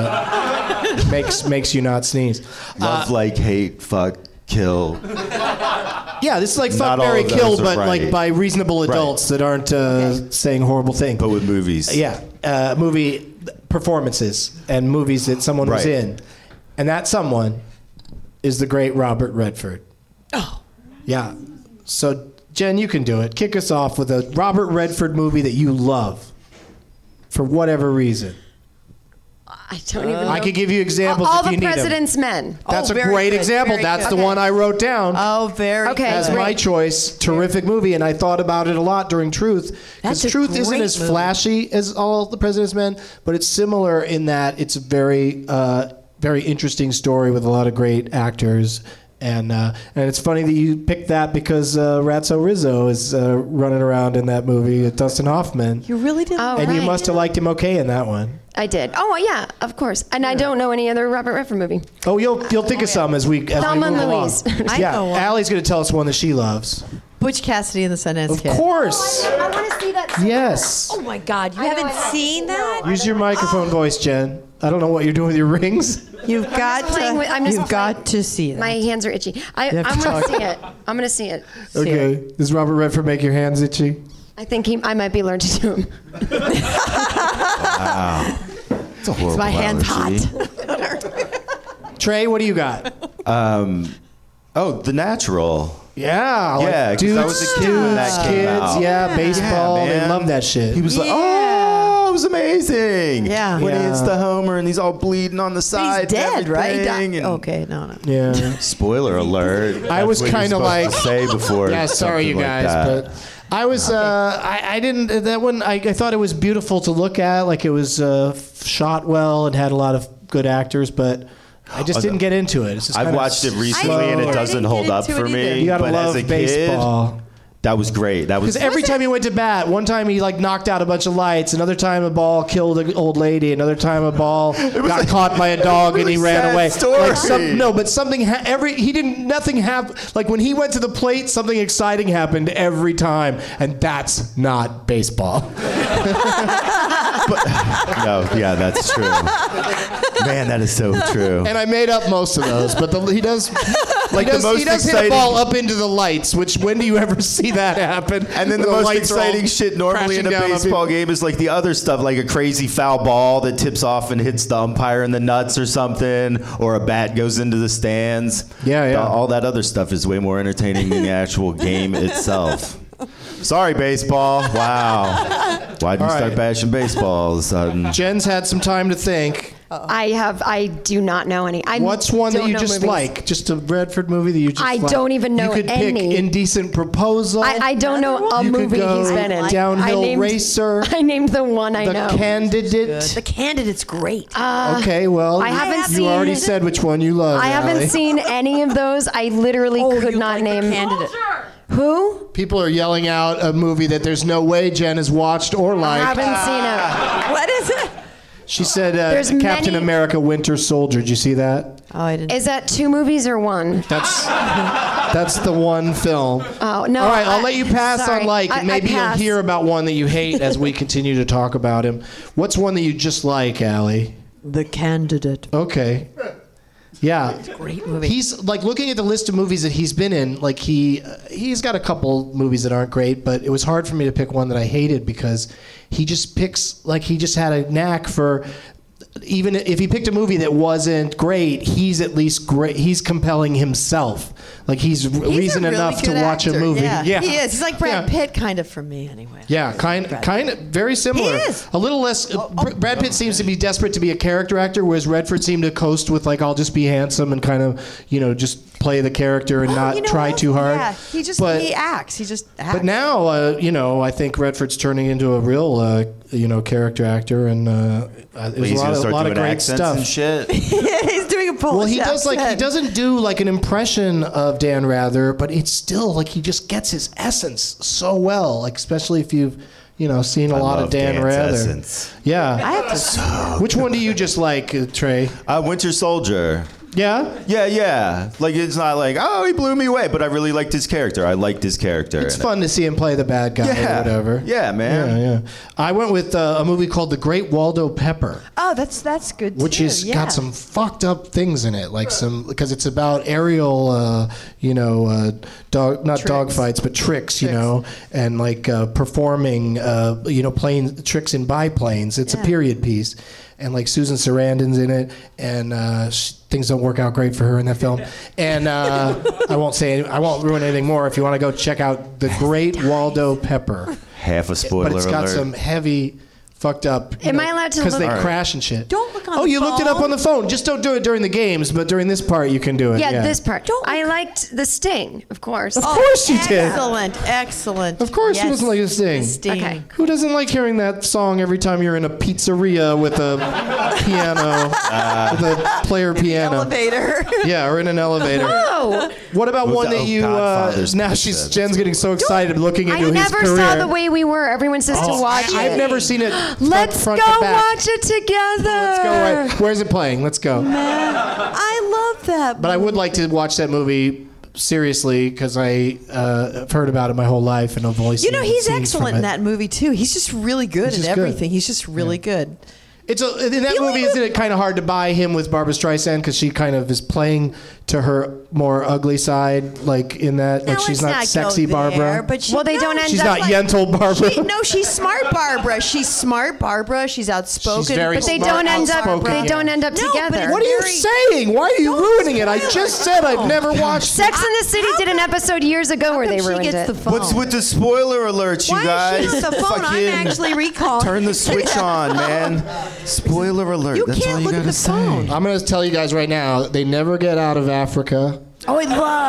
makes you not sneeze. Love, like, hate, fuck, kill. Yeah, this is like Not fuck, marry, all of those kill, are but right. like by reasonable adults that aren't saying horrible things. But with movies. Yeah, movie performances and movies that someone was Right. in, and that someone is the great Robert Redford. Oh, yeah. So Jen, you can do it. Kick us off with a Robert Redford movie that you love, for whatever reason. I don't even know. I could give you examples All if you the need them. President's Men. That's a very great good, example. very That's good. the one I wrote down. Oh, very Okay. As great. my choice. Terrific movie, and I thought about it a lot during Truth. Because That's a Truth isn't great as movie. flashy as All the President's Men, but it's similar in that it's a very, very interesting story with a lot of great actors. And it's funny that you picked that because Ratso Rizzo is running around in that movie with Dustin Hoffman. You really did. Oh, And you right. must have liked him okay in that one. I did. Oh, yeah, of course. And I don't know any other Robert Redford movie. Oh, you'll think of some as we Thelma move and along. Louise. I Yeah, know one. Allie's going to tell us one that she loves. Butch Cassidy and the Sundance Of Kid. course. I want to see that. Yes. Oh my God, you I know, haven't I know. seen that? Use your microphone voice, Jen. I don't know what you're doing with your rings. You've got playing with- I'm to. just You've got to see that. My hands are itchy. I'm have to going to talk. see it. I'm going to see it. Okay. Does Robert Redford make your hands itchy? I think I might be allergic to him. Wow. It's a horrible My hand's allergy. hot. Trey, what do you got? Oh, The Natural. Yeah. Yeah, 'cause I was a kid when that came kids, out. yeah, baseball. Yeah, they man. love that shit. He was like, oh, it was amazing. Yeah. When he Yeah. hits the homer and he's all bleeding on the He's side. dead, right? and Okay, no. yeah. Spoiler alert. I was That's what kind you're of supposed like, to say before. yeah, sorry, you something like guys, that. but I was, I didn't, that one, I thought it was beautiful to look at, like it was shot well and had a lot of good actors, but I just didn't get into it. It's just I've kinda watched it recently slow. and it I doesn't didn't hold get up into for it me. either. You gotta but love as a baseball. kid, that was great. That was Because every time he went to bat, one time he like knocked out a bunch of lights, another time a ball killed an old lady, another time a ball got caught by a dog and he really ran sad away. story. Like but something nothing happened. Like when he went to the plate, something exciting happened every time, and that's not baseball. no, yeah, that's true. Man, that is so true. And I made up most of those, but he does. Like the most he does hit exciting- a ball up into the lights, which when do you ever see that happen? And then the most exciting shit normally in a baseball game is like the other stuff, like a crazy foul ball that tips off and hits the umpire in the nuts or something, or a bat goes into the stands. Yeah. All that other stuff is way more entertaining than the actual game itself. Sorry, baseball. Wow. Why'd you All start right. bashing baseball all of a sudden? Jen's had some time to think. I do not know any. What's one that don't you know just movies. like? Just a Redford movie that you just I like? don't even know You could any. pick Indecent Proposal. I don't know a You could movie go he's been in. Downhill I named, Racer. I named the one I The know. Candidate. The Candidate's great. Okay, well, I haven't you seen- already said which one you love. I haven't Allie. seen any of those. I literally could you not like The name. Candidate. Who? People are yelling out a movie that there's no way Jen has watched or I liked. haven't seen it. What is it? She said There's Captain many- America Winter Soldier. Did you see that? Oh, I didn't. Is that 2 movies or 1? That's the one film. Oh no! All right, I'll let you pass sorry. on like, and maybe you'll pass. hear about one that you hate as we continue to talk about him. What's one that you just like, Allie? The Candidate. Okay. Yeah, It's a great movie. He's like looking at the list of movies that he's been in. Like he's got a couple movies that aren't great, but it was hard for me to pick one that I hated because he just picks like he just had a knack for. Even if he picked a movie that wasn't great, he's at least great. He's compelling himself. Like he's reason a really enough to good watch a actor. movie. Yeah, he is. He's like Brad Yeah. Pitt, kind of for me, anyway. Yeah, kind of, very similar. He is. A little less. Brad Pitt seems to be desperate to be a character actor, whereas Redford seemed to coast with like, I'll just be handsome and kind of, just play the character and not try too hard. Yeah, he acts. He just acts. But now, I think Redford's turning into a real, character actor, and there's a lot of great stuff. And shit. He's doing a Polish Well, he does accent. he doesn't do like an impression of Dan Rather, but it's still like he just gets his essence so well. Like especially if you've seen a lot of Dan Dan's Rather. essence. Yeah. I have to. Which one do you just like, Trey? Winter Soldier. Yeah? Yeah. Like, it's not like, oh, he blew me away, but I really liked his character. I liked his character. It's fun to see him play the bad guy or whatever. Yeah, man. Yeah. I went with a movie called The Great Waldo Pepper. Oh, that's good Which too. has got some fucked up things in it, like because it's about aerial, dog fights, but tricks, and like performing, plane tricks in biplanes. It's a period piece, and like Susan Sarandon's in it, and things don't work out great for her in that film. And I won't ruin anything more. If you want to go check out The Great Waldo Pepper, half a spoiler but it's got alert. some heavy. Fucked up. Am I allowed to Because look? they crash and shit. Don't look on Oh, the you looked it up phone? on the phone. Just don't do it during the games, but during this part you can do it. Yeah, this part. I liked The Sting, of course. Of course you did. Excellent. Of course, who Yes, doesn't like The Sting? The Sting. Okay. Who doesn't like hearing that song every time you're in a pizzeria with a piano, with a player piano? Elevator. Yeah, or in an elevator. Oh, What about one that you? Godfather's Now Jen's getting so excited looking into I his never career. saw The Way We Were. Everyone says to watch it. I've never seen it. Let's front go to back. watch it together. Let's go. Right. Where's it playing? Let's go. I love that. But I would like to watch that movie seriously because I've heard about it my whole life and I've only seen he's scenes excellent from in it. that movie too. He's just really good He's in just good. everything. He's just really good. In that movie, isn't it kind of hard to buy him with Barbara Streisand because she kind of is playing to her more ugly side, like in that, like No, she's let's not go sexy there, Barbara. But Well, they don't end She's up not Yentl Barbara. No, she's smart Barbara. She's smart Barbara. She's outspoken. She's very But they smart, don't end up. outspoken. They don't end up No, but together. What are you saying? Why are you ruining it? I just said I've never watched. Sex and the City did an episode years ago where they she ruined gets it. the phone? What's with the spoiler alerts, you Why guys? is she on the phone? I'm Fucking actually recalling. Turn the switch on, man. Spoiler alert. You That's all can't you look at gotta the say. phone. I'm going to tell you guys right now, they never get out of Africa. Oh, I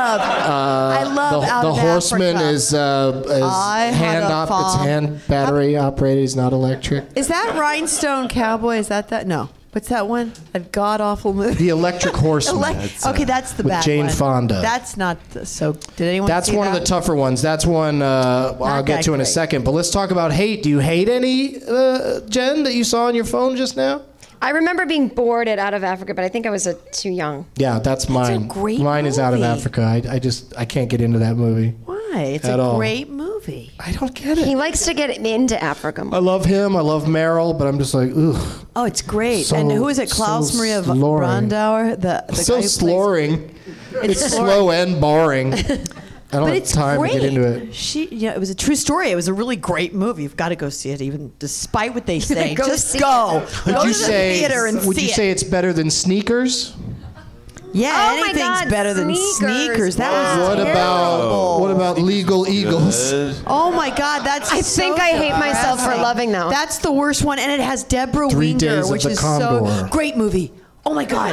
love out The of horseman Africa. is I had hand a op. It's fall. hand battery operated. He's not electric. Is that Rhinestone Cowboy? Is that? No. What's that one? A god awful movie. The Electric Horseman. Okay, that's the with bad Jane one. Fonda. That's not so. Did anyone? That's see one that? of the tougher ones. That's one I'll get that to in a great. second. But let's talk about hate. Do you hate any, Jen, that you saw on your phone just now? I remember being bored at Out of Africa, but I think I was too young. Yeah, that's mine. great Mine is Out of movie. Africa. I can't get into that movie. Why? It's At a all. great movie. I don't get it. He likes to get into Africa. I love him. I love Meryl, but I'm just like, ugh. Oh, it's great. So- and who is it? Klaus so Maria slurring. Brandauer. The So guy who plays- slurring. It's slow and boring. I don't But have it's time great. to get into it. It was a true story. It was a really great movie. You've got to go see it, even despite what they say. Go Just see go. Would Go you to the say? theater and Would see you it. say it's better than Sneakers? Yeah, Oh my anything's God, better than Sneakers. That was What terrible. about Legal Eagles? Oh my God, that's. I so think I hate myself for depressing. loving that one. That's the worst one, and it has Deborah 3 Winger, Days of which the is Condor. so great movie. Oh my God.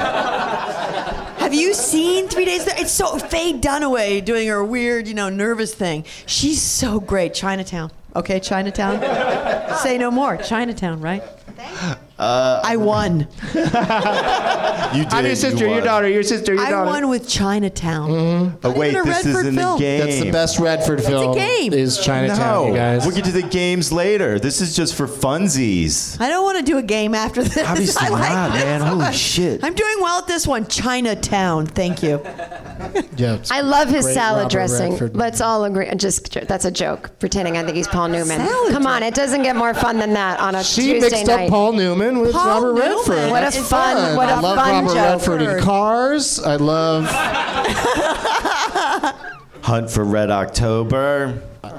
Have you seen 3 Days? It's so Faye Dunaway doing her weird, nervous thing. She's so great. Chinatown. Okay, Chinatown. Say no more. Chinatown, right? I won. You did. I'm your sister, you your won. daughter, your sister, your I daughter. won with Chinatown. Oh, Not wait, even a this Redford isn't a film. game. That's the best Redford film. game. Is Chinatown, No, you guys. we'll get to the games later. This is just for funsies. I don't want to do a game after this. Obviously I like not, this man. Holy one. shit. I'm doing well at this one. Chinatown. Thank you. Yeah, it's I love his great salad Robert dressing. Redford. Let's all agree. That's a joke. Pretending I think he's Paul Newman. Salad Come on, it doesn't get more fun than that on a She Tuesday mixed night. up Paul Newman Newman with Paul Robert Newman. Redford. What a That's fun- what a I love fun Robert joke. Redford in Cars. I love Hunt for Red October.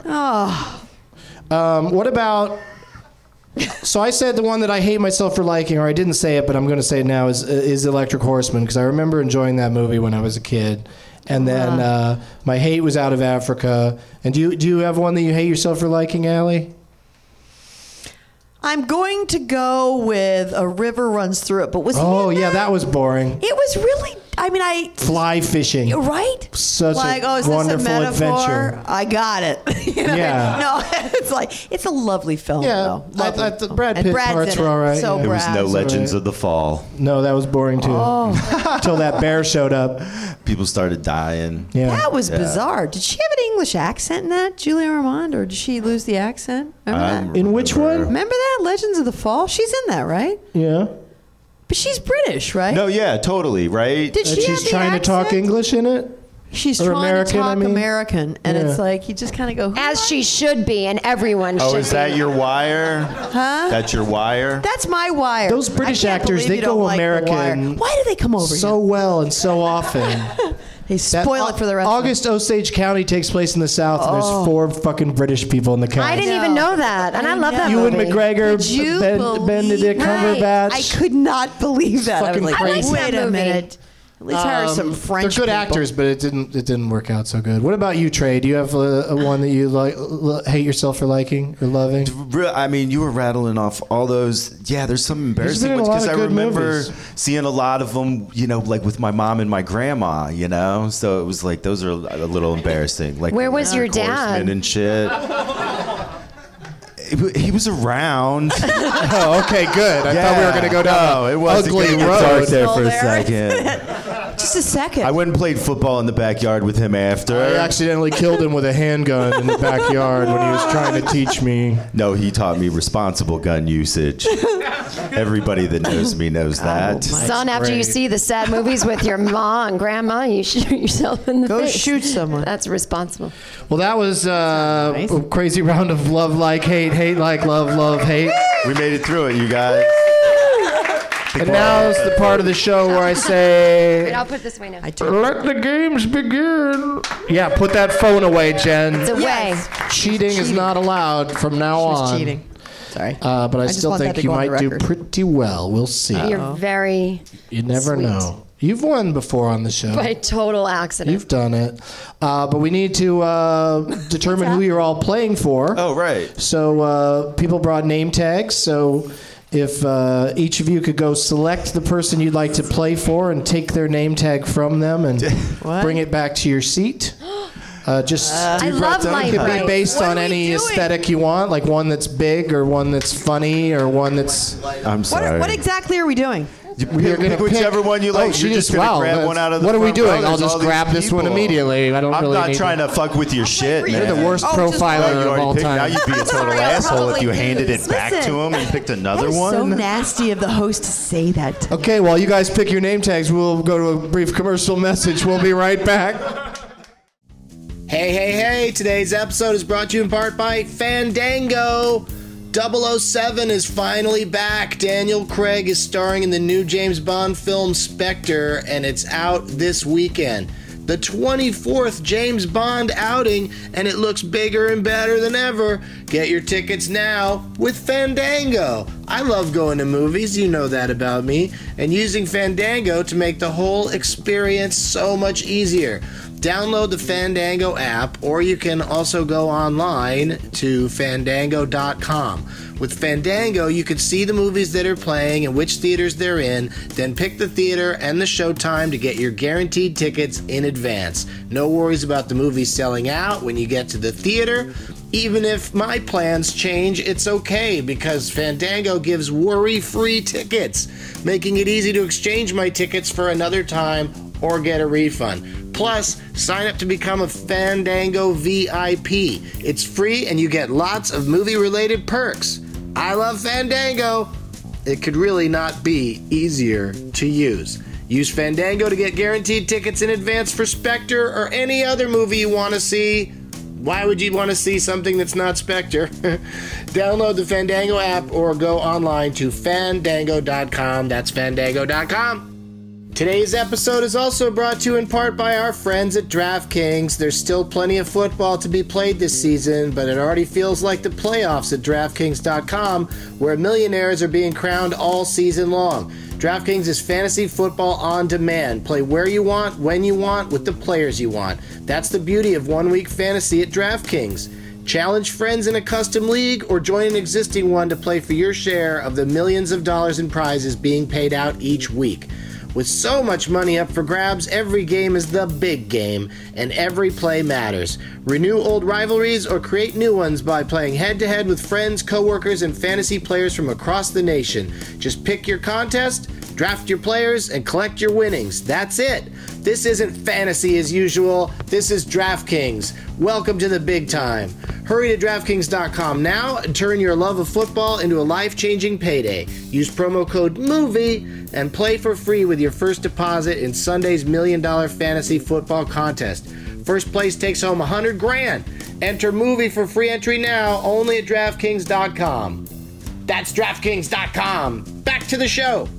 what about? So I said the one that I hate myself for liking, or I didn't say it, but I'm going to say it now, is Electric Horseman, because I remember enjoying that movie when I was a kid. And then my hate was Out of Africa. And do you have one that you hate yourself for liking, Allie? I'm going to go with A River Runs Through It, but was he Oh, in yeah, that was boring. It was really, Fly fishing. right? Such like, a is this wonderful a metaphor? adventure. I got it. You know? Yeah. No, it's a lovely film, Yeah, though. Lovely the film. Brad And Pitt Brad's parts in were it. all right. So yeah. There was Brad. no all Legends right. of the Fall. No, that was boring too. Until that bear showed up. People started dying. Yeah. That was bizarre. Did she have an English accent in that, Julia Ormond, or did she lose the accent? Remember that? In which one? Remember that, Legends of the Fall? She's in that, right? Yeah. But she's British, right? No, yeah, totally, right? Did she And have she's the trying to talk accent? English in it? She's Or trying American, to talk I mean? American, and Yeah. it's like you just kind of go, As she should be, and everyone should Oh, is that be. your wire? huh? That's your wire? That's my wire. Those British I can't actors, believe they you don't go like The American Wire. Why do they come over so here? well and so often. They spoil it for the rest August Osage County takes place in the South, and there's 4 fucking British people in the county. I didn't even know that, and I love that Ewan movie. McGregor, Could you Benedict believe- Cumberbatch. I could not believe that. I was Fucking like, crazy. wait a movie. minute. At least hire some French They're good people. actors, but it didn't work out so good. What about you, Trey? Do you have a one that you hate yourself for liking or loving? I mean, you were rattling off all those. Yeah, there's some embarrassing been a ones lot because of I good remember movies. seeing a lot of them, like with my mom and my grandma, So it was like those are a little embarrassing. Like Where was your Horseman dad? and shit. He was around. Oh, okay, good. I thought we were going to go down it was ugly getting road. dark there for a There. second. Just a second. I went and played football in the backyard with him after. I accidentally killed him with a handgun in the backyard when he was trying to teach me. No, he taught me responsible gun usage. Everybody that knows me knows that. Son, after you great. see the sad movies with your ma and grandma, you shoot yourself in the Go face. shoot someone. That's responsible. Well, that was a crazy round of love, like, hate, hate, like, love, hate. We made it through it, you guys. And now's the part of the show where I say, Wait, I'll put this way now. let the games begin. Yeah, put that phone away, Jen. It's away. Yes. Cheating is not allowed from now on. She's cheating. Sorry. But I just still want that think to you go on might the do record. pretty well. We'll see. You're very You never sweet. know. You've won before on the show. by total accident. You've done it. But we need to determine who you're all playing for. Oh, right. So people brought name tags. So if each of you could go select the person you'd like to play for and take their name tag from them and bring it back to your seat. Just I love it my could be break. based What on are we any doing? aesthetic you want, like one that's big or one that's funny or one that's. I'm sorry. What exactly are we doing? We're gonna Pick whichever one you like. she You're just gonna grab one out of the What are we front row. doing? I'll There's just all these grab this one people. immediately. I don't I'm really not need trying to fuck with your shit, You're man. the worst Oh, just profiler Oh, you of already all picked. Now time. you'd be a total Sorry, I'll asshole if probably you do handed it this. back to Listen. him and picked another That is one. so nasty of the host to say that. Okay, while you guys pick your name tags, we'll go to a brief commercial message. We'll be right back. Hey, today's episode is brought to you in part by Fandango. 007 is finally back. Daniel Craig is starring in the new James Bond film Spectre, and it's out this weekend. The 24th James Bond outing, and it looks bigger and better than ever. Get your tickets now with Fandango. I love going to movies, you know that about me, and using Fandango to make the whole experience so much easier. Download the Fandango app, or you can also go online to fandango.com. With Fandango, you can see the movies that are playing and which theaters they're in, then pick the theater and the showtime to get your guaranteed tickets in advance. No worries about the movie selling out when you get to the theater. Even if my plans change, it's okay because Fandango gives worry-free tickets, making it easy to exchange my tickets for another time or get a refund. Plus, sign up to become a Fandango VIP. It's free and you get lots of movie-related perks. I love Fandango. It could really not be easier to use. Use Fandango to get guaranteed tickets in advance for Spectre or any other movie you want to see. Why would you want to see something that's not Spectre? Download the Fandango app or go online to fandango.com. That's fandango.com. Today's episode is also brought to you in part by our friends at DraftKings. There's still plenty of football to be played this season, but it already feels like the playoffs at DraftKings.com, where millionaires are being crowned all season long. DraftKings is fantasy football on demand. Play where you want, when you want, with the players you want. That's the beauty of one-week fantasy at DraftKings. Challenge friends in a custom league or join an existing one to play for your share of the millions of dollars in prizes being paid out each week. With so much money up for grabs, every game is the big game, and every play matters. Renew old rivalries or create new ones by playing head-to-head with friends, coworkers, and fantasy players from across the nation. Just pick your contest, draft your players, and collect your winnings. That's it. This isn't fantasy as usual. This is DraftKings. Welcome to the big time. Hurry to DraftKings.com now and turn your love of football into a life-changing payday. Use promo code MOVIE and play for free with your first deposit in Sunday's $1 Million Fantasy Football Contest. First place takes home $100,000. Enter MOVIE for free entry now only at DraftKings.com. That's DraftKings.com. Back to the show.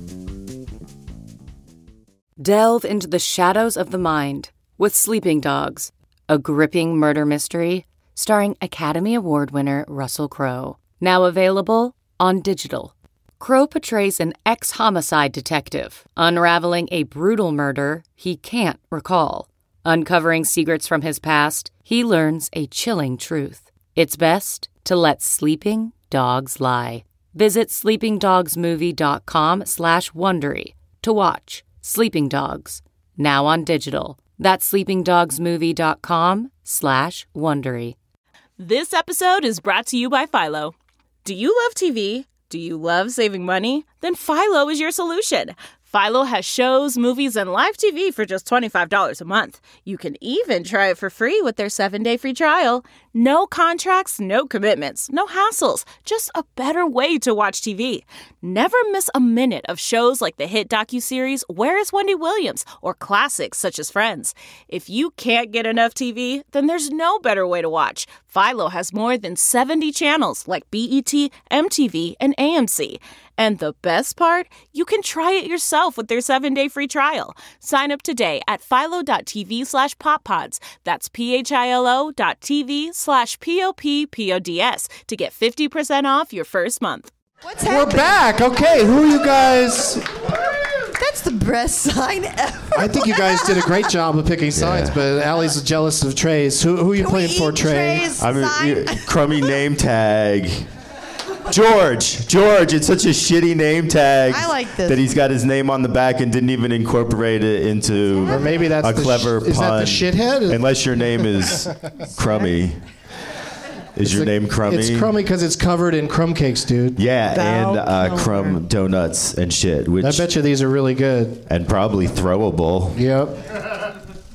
Delve into the shadows of the mind with Sleeping Dogs, a gripping murder mystery starring Academy Award winner Russell Crowe. Now available on digital. Crowe portrays an ex-homicide detective unraveling a brutal murder he can't recall. Uncovering secrets from his past, he learns a chilling truth. It's best to let sleeping dogs lie. Visit sleepingdogsmovie.com/Wondery to watch Sleeping Dogs, now on digital. That's sleepingdogsmovie.com/Wondery. This episode is brought to you by Philo. Do you love TV? Do you love saving money? Then Philo is your solution. Philo has shows, movies, and live TV for just $25 a month. You can even try it for free with their 7-day free trial. No contracts, no commitments, no hassles. Just a better way to watch TV. Never miss a minute of shows like the hit docuseries Where is Wendy Williams? Or classics such as Friends. If you can't get enough TV, then there's no better way to watch. Philo has more than 70 channels like BET, MTV, and AMC. And the best part? You can try it yourself with their 7-day free trial. Sign up today at philo.tv/poppods. That's philo.tv/POPPODS to get 50% off your first month. What's happening? We're back. Okay, who are you guys? That's the best sign ever. I think you guys did a great job of picking signs, but Allie's jealous of Trey's. Who are you playing for, Trey? Crummy name tag. George, it's such a shitty name tag. I like this. That he's got his name on the back and didn't even incorporate it into or maybe that's a clever pun. Is that the shithead? Unless your name is Crummy. Is your name Crummy? It's Crummy because it's covered in crumb cakes, dude. Yeah, and crumb donuts and shit. Which I bet you these are really good. And probably throwable. Yep.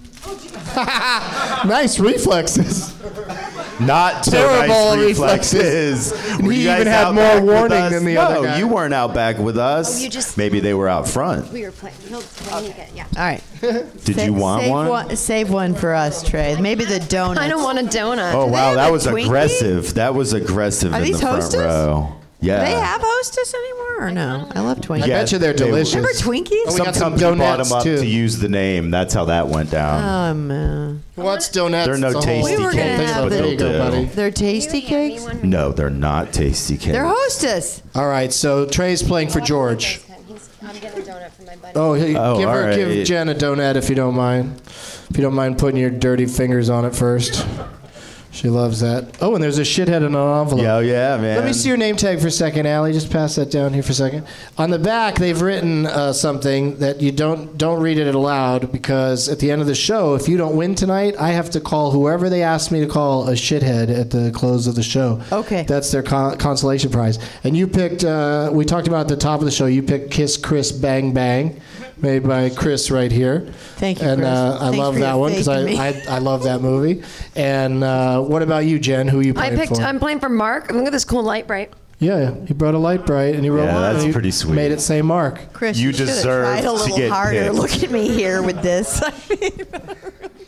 Nice reflexes. Not terrible nice reflexes. He even had more warning than the other guy. No, you weren't out back with us. Maybe they were out front. We were playing. Yeah. All right. Did you want one? Save one for us, Trey. Maybe the donut. I don't want a donut. Oh, wow. That was aggressive. That was aggressive in the front row. Yeah. Do they have Hostess anymore or no? I love Twinkies. I bet you they're delicious. Remember Twinkies? Some company bought them up to use the name. That's how that went down. Oh, man. Who wants donuts? They're no tasty cakes, but they'll do. They're tasty cakes? No, they're not tasty cakes. They're Hostess. All right, so Trey's playing for George. I'm getting a donut for my buddy. Give Jen a donut if you don't mind. If you don't mind putting your dirty fingers on it first. She loves that. Oh, and there's a shithead in an envelope. Yeah, man. Let me see your name tag for a second, Allie. Just pass that down here for a second. On the back, they've written something that you don't read it aloud because at the end of the show, if you don't win tonight, I have to call whoever they asked me to call a shithead at the close of the show. Okay. That's their consolation prize. And you picked, we talked about at the top of the show, you picked Kiss Chris Bang Bang, made by Chris right here. Thank you, and, Chris. I love that one because I love that movie. And what about you, Jen? Who are you playing for? I'm playing for Mark. Look at this cool light bright. Yeah, he brought a light bright and he wrote. Yeah, that's pretty sweet. Made it say Mark. Chris, you deserve tried a to little get harder. picked. Look at me here with this.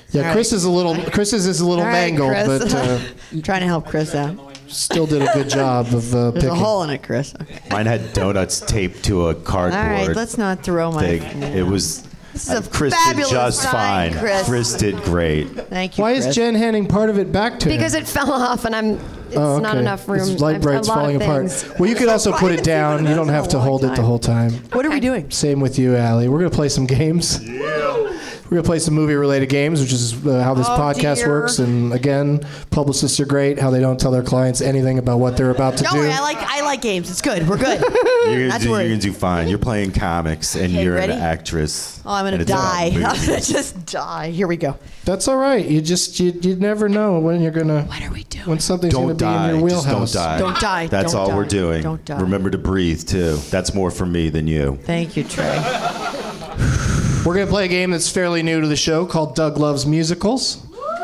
Yeah, All Chris is a little All right, mangled, Chris. but I'm trying to help Chris out. still did a good job of There's picking. a hole in it, Chris. Okay. Mine had donuts taped to a cardboard All right, let's not throw my. thing. It was. This is a Chris did fabulous just sign, fine. Chris. Did great. Thank you. Why Chris. is Jen handing part of it back to him? Because it fell off and it's Oh, not okay. enough room. It's light I've- bright's a lot of falling apart. things. Well, you could also put it down. You don't have to hold it the whole time. What are we doing? Same with you, Allie. We're going to play some games. Yeah. We're going to play some movie-related games, which is how this podcast dear. works. And again, publicists are great, how they don't tell their clients anything about what they're about to Don't do. worry, I like games. It's good. We're good. You're Not to gonna worry. do fine. You're playing comics and Okay, you're ready? an actress. Oh, I'm and gonna it's about die. I'm movies. gonna just die. Here we go. That's all right. You never know when you're going to... What are we doing? When something's going Don't to be die. in your Just wheelhouse. don't die. Don't die. That's Don't all die. we're doing. Don't die. Remember to breathe too. That's more for me than you. Thank you, Trey. We're going to play a game that's fairly new to the show called Doug Loves Musicals.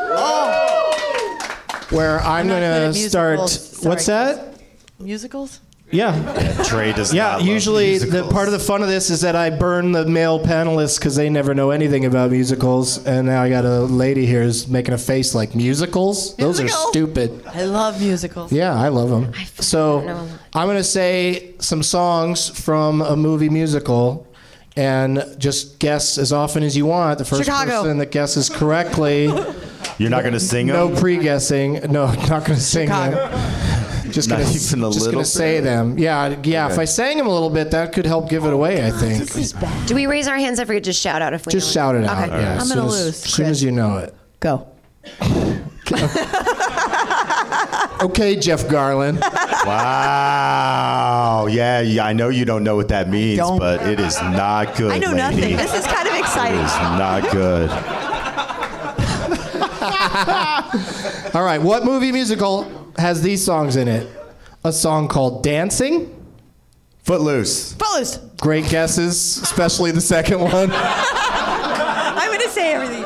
Where I'm not going good at to start... musicals. What's Sorry. that? Musicals? Yeah. Trey does Yeah, not love usually the musicals. part of the fun of this is that I burn the male panelists because they never know anything about musicals. And now I got a lady here who's making a face like, musicals? Those are Musical? stupid. I love musicals. Yeah, I love them. So know. I'm going to say some songs from a movie musical and just guess as often as you want. The first Chicago. person that guesses correctly, You're not going to sing no them? pre-guessing. No, not going to sing Chicago. them. Just Not gonna, even a just little gonna say bit? them. Yeah. If I sang them a little bit, that could help give it away, I think. Do we raise our hands if we could just shout out if we Just know shout it out. Okay. Yeah, I'm as gonna soon as- lose, As soon Chris. as you know it. Go. Okay, Jeff Garland. Wow. Yeah, I know you don't know what that means, Don't. but it is not good. I know lady. nothing. This is kind of It exciting. is not good. All right, what movie musical has these songs in it? A song called Dancing. Footloose. Footloose. Great guesses, especially the second one. I'm going to say everything.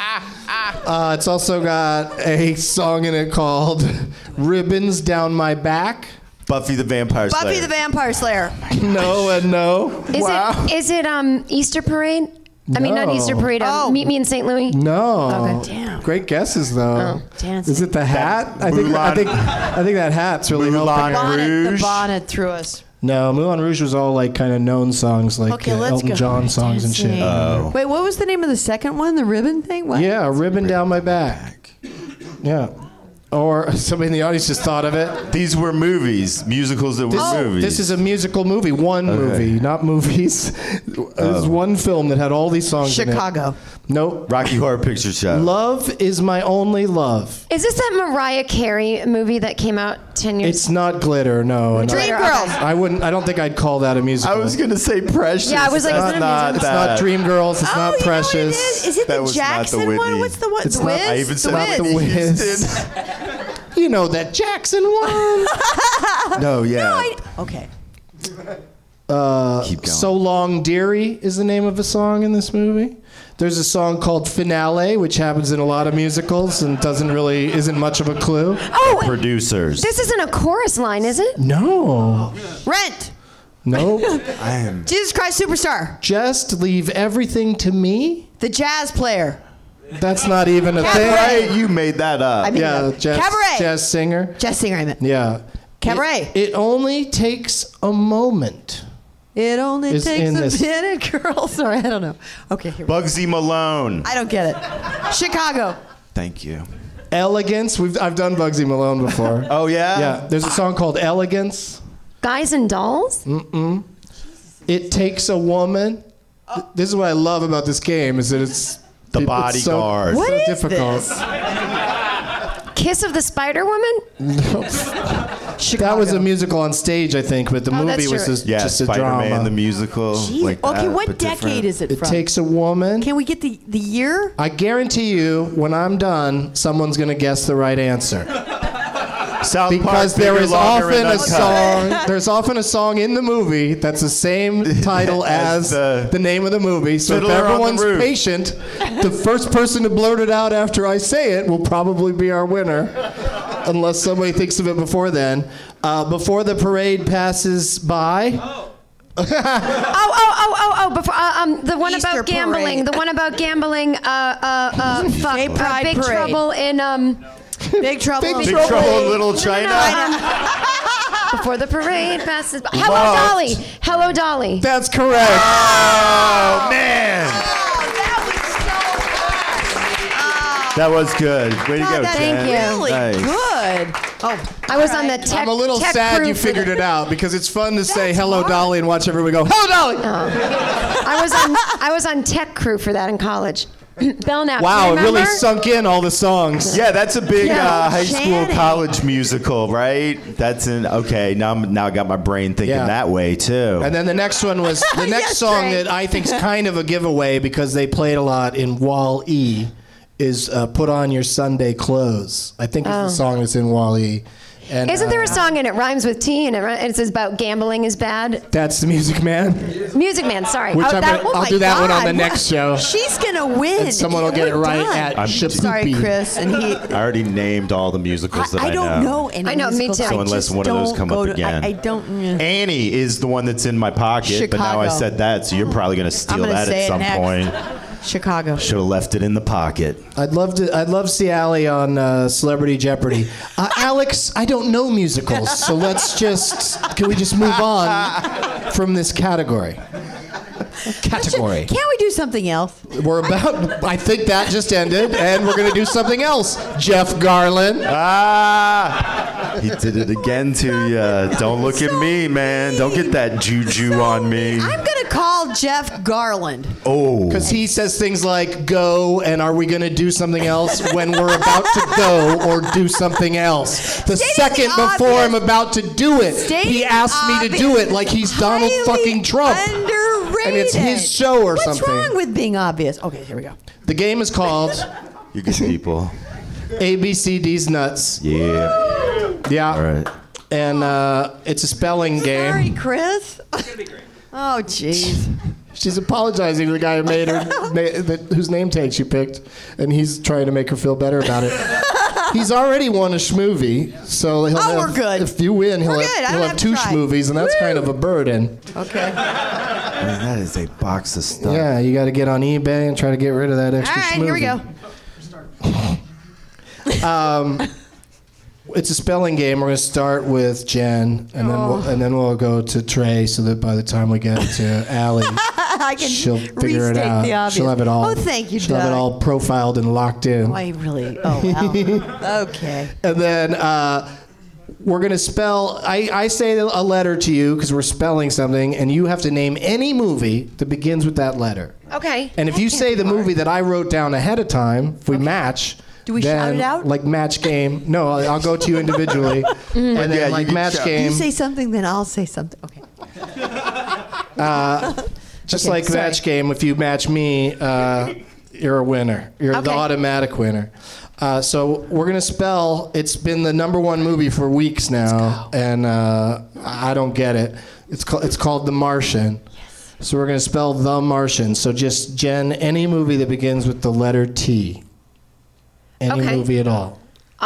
It's also got a song in it called Ribbons Down My Back. Buffy the Vampire Slayer. Buffy the Vampire Slayer. No and no. Is it Easter Parade? I mean, not No. Easter Parade. Oh. Meet Me in St. Louis. No. Okay. Damn. Great guesses though. Dancing. Is it the hat? I think that hat's really Moulin helping. The Rouge. bonnet threw us. No, Moulin Rouge was all like kind of known songs, like Okay, let's Elton go. John songs and shit. Dancing. Wait, what was the name of the second one? The ribbon thing? What? Yeah, a ribbon down my back. Yeah. Or somebody in the audience just thought of it. These were movies, musicals that were movies. This is a musical movie. One movie, not movies. There's one film that had all these songs Chicago. in it. Nope. Rocky Horror Picture Show. Love is my only love. Is this that Mariah Carey movie that came out 10 years It's not Glitter, no. And Dream Okay. Girls. I don't think I'd call that a musical. I was going to say Precious. Yeah, I was like, That's is it a not musical? It's that. not Dreamgirls. It's Oh, not you know what it Precious. is? Is it That the was not the Jackson one? Whitney. What's the one? It's The not- Wiz? I even The said not Wiz. the Whitney Wiz. Houston. You know that Jackson one. No, yeah. Okay. Keep going. So Long Dearie is the name of a song in this movie. There's a song called Finale, which happens in a lot of musicals and isn't much of a clue. Oh, Producers. this isn't a chorus line, is it? No. Rent. Nope. I am. Jesus Christ Superstar. Just Leave Everything to Me. The jazz player. That's not even a thing. Right, you made that up. I mean, Yeah, jazz, Cabaret. jazz singer. Jazz singer, I meant. Yeah. Cabaret. It only takes a moment. It only Is takes in a this. minute, girl. Sorry, I don't know. Okay, here we go. Bugsy Malone. I don't get it. Chicago. Thank you. Elegance. I've done Bugsy Malone before. Oh, yeah? Yeah. There's a song called Elegance. Guys and Dolls? It takes a woman. This is what I love about this game is that it's The it's Bodyguard. So, What so is difficult. this? Kiss of the Spider Woman? That was a musical on stage, I think, but the Oh, movie that's was true. Yeah, just a Spider-Man drama. the musical. Jeez. Like Okay, that, what but decade different. is it It from? takes a woman. Can we get the year? I guarantee you, when I'm done, someone's going to guess the right answer. South Because Park, there bigger, is longer, often and a uncut. song. There's often a song in the movie that's the same title as As the name of the movie. So if Fiddler on the everyone's Roof. patient, the first person to blurt it out after I say it will probably be our winner, unless somebody thinks of it before then. Before the parade passes by. Before the one Easter about gambling. parade. The one about gambling. Gay Pride Big Parade. Trouble in Big Trouble. Big Big Trouble in Little China. Before the parade passes by. Hello, Dolly. Hello, Dolly. That's correct. Oh, man. That was good. Way to go, That's Thank Jen. you. really Nice. good. Oh, I was on the tech. I'm a little tech sad crew you for figured the- it out because it's fun to say That's hello, hard. Dolly, and watch everyone go, hello, Dolly. I was on tech crew for that in college. Belknap. Wow, it remember? really sunk in all the songs. Yeah, that's a big Yeah. high school, Channing. college musical, right? That's okay. Now I got my brain thinking Yeah. that way too. And then the next one was the next Yes, song Trey. that I think is kind of a giveaway because they played a lot in Wall-E is Put On Your Sunday Clothes. I think it's the song that's in Wall-E. And, Isn't there a song and it rhymes with T and it says about gambling is bad? That's the Music Man. Music Man, sorry. Which Oh, I'll do that one on the God, next show. She's gonna win. And someone will get it We're right done. at Shapoopy. Sorry, Chris, and he. I already named all the musicals that I don't know any I know, me musicals. too. So unless just one of those don't come go up to- again. I don't. Annie is the one that's in my pocket, but now I Chicago. said that, so you're probably going to steal gonna that say at it some next. point. Chicago. Should have left it in the pocket. I'd love to see Allie on Celebrity Jeopardy. Alex, I don't know musicals, so can we just move on from this category? Can't we do something else? I think that just ended, and we're going to do something else. Jeff Garlin. He did it again to you. Don't look at me, man. Don't get that juju on me. I'm gonna call Jeff Garland. Oh. Because he says things like go and are we going to do something else when we're about to go or do something else. The second before I'm about to do it, he asked me to do it like he's Donald fucking Trump. Underrated. And it's his show or something. What's wrong with being obvious? Okay, here we go. The game is called You good people. ABCD's Nuts. Yeah. Yeah. All right. And it's a spelling game. Sorry, Chris. It's gonna be great. Oh, jeez. She's apologizing to the guy who made her, whose name tag she picked, and he's trying to make her feel better about it. He's already won a schmovie, so he'll have, we're good. If you win, he'll We're good. I have, don't have to two try. schmovies, and that's kind of a burden. Okay. Man, that is a box of stuff. Yeah, you got to get on eBay and try to get rid of that All extra right, schmovie. here we go. It's a spelling game. We're going to start with Jen, and then we'll go to Trey, so that by the time we get to Allie, I can she'll figure it restate out. the obvious. She'll have it all. Oh, thank you, She'll have it Doug. all profiled and locked in. I really. Oh, wow. Okay. And then we're going to spell. I say a letter to you because we're spelling something, and you have to name any movie that begins with that letter. Okay. And if you say the movie that I wrote down ahead of time, if we match. Do we then, shout it out? Like match game. No, I'll go to you individually. And then Yeah, like you can match shout. game. You say something, then I'll say something. Okay. Just Okay, like sorry. match game, if you match me, you're a winner. You're the Okay. automatic winner. So we're gonna spell. It's been the #1 movie for weeks now, and I don't get it. It's called The Martian. So we're gonna spell The Martian. So just Jen, any movie that begins with the letter T. Any Okay. movie at all.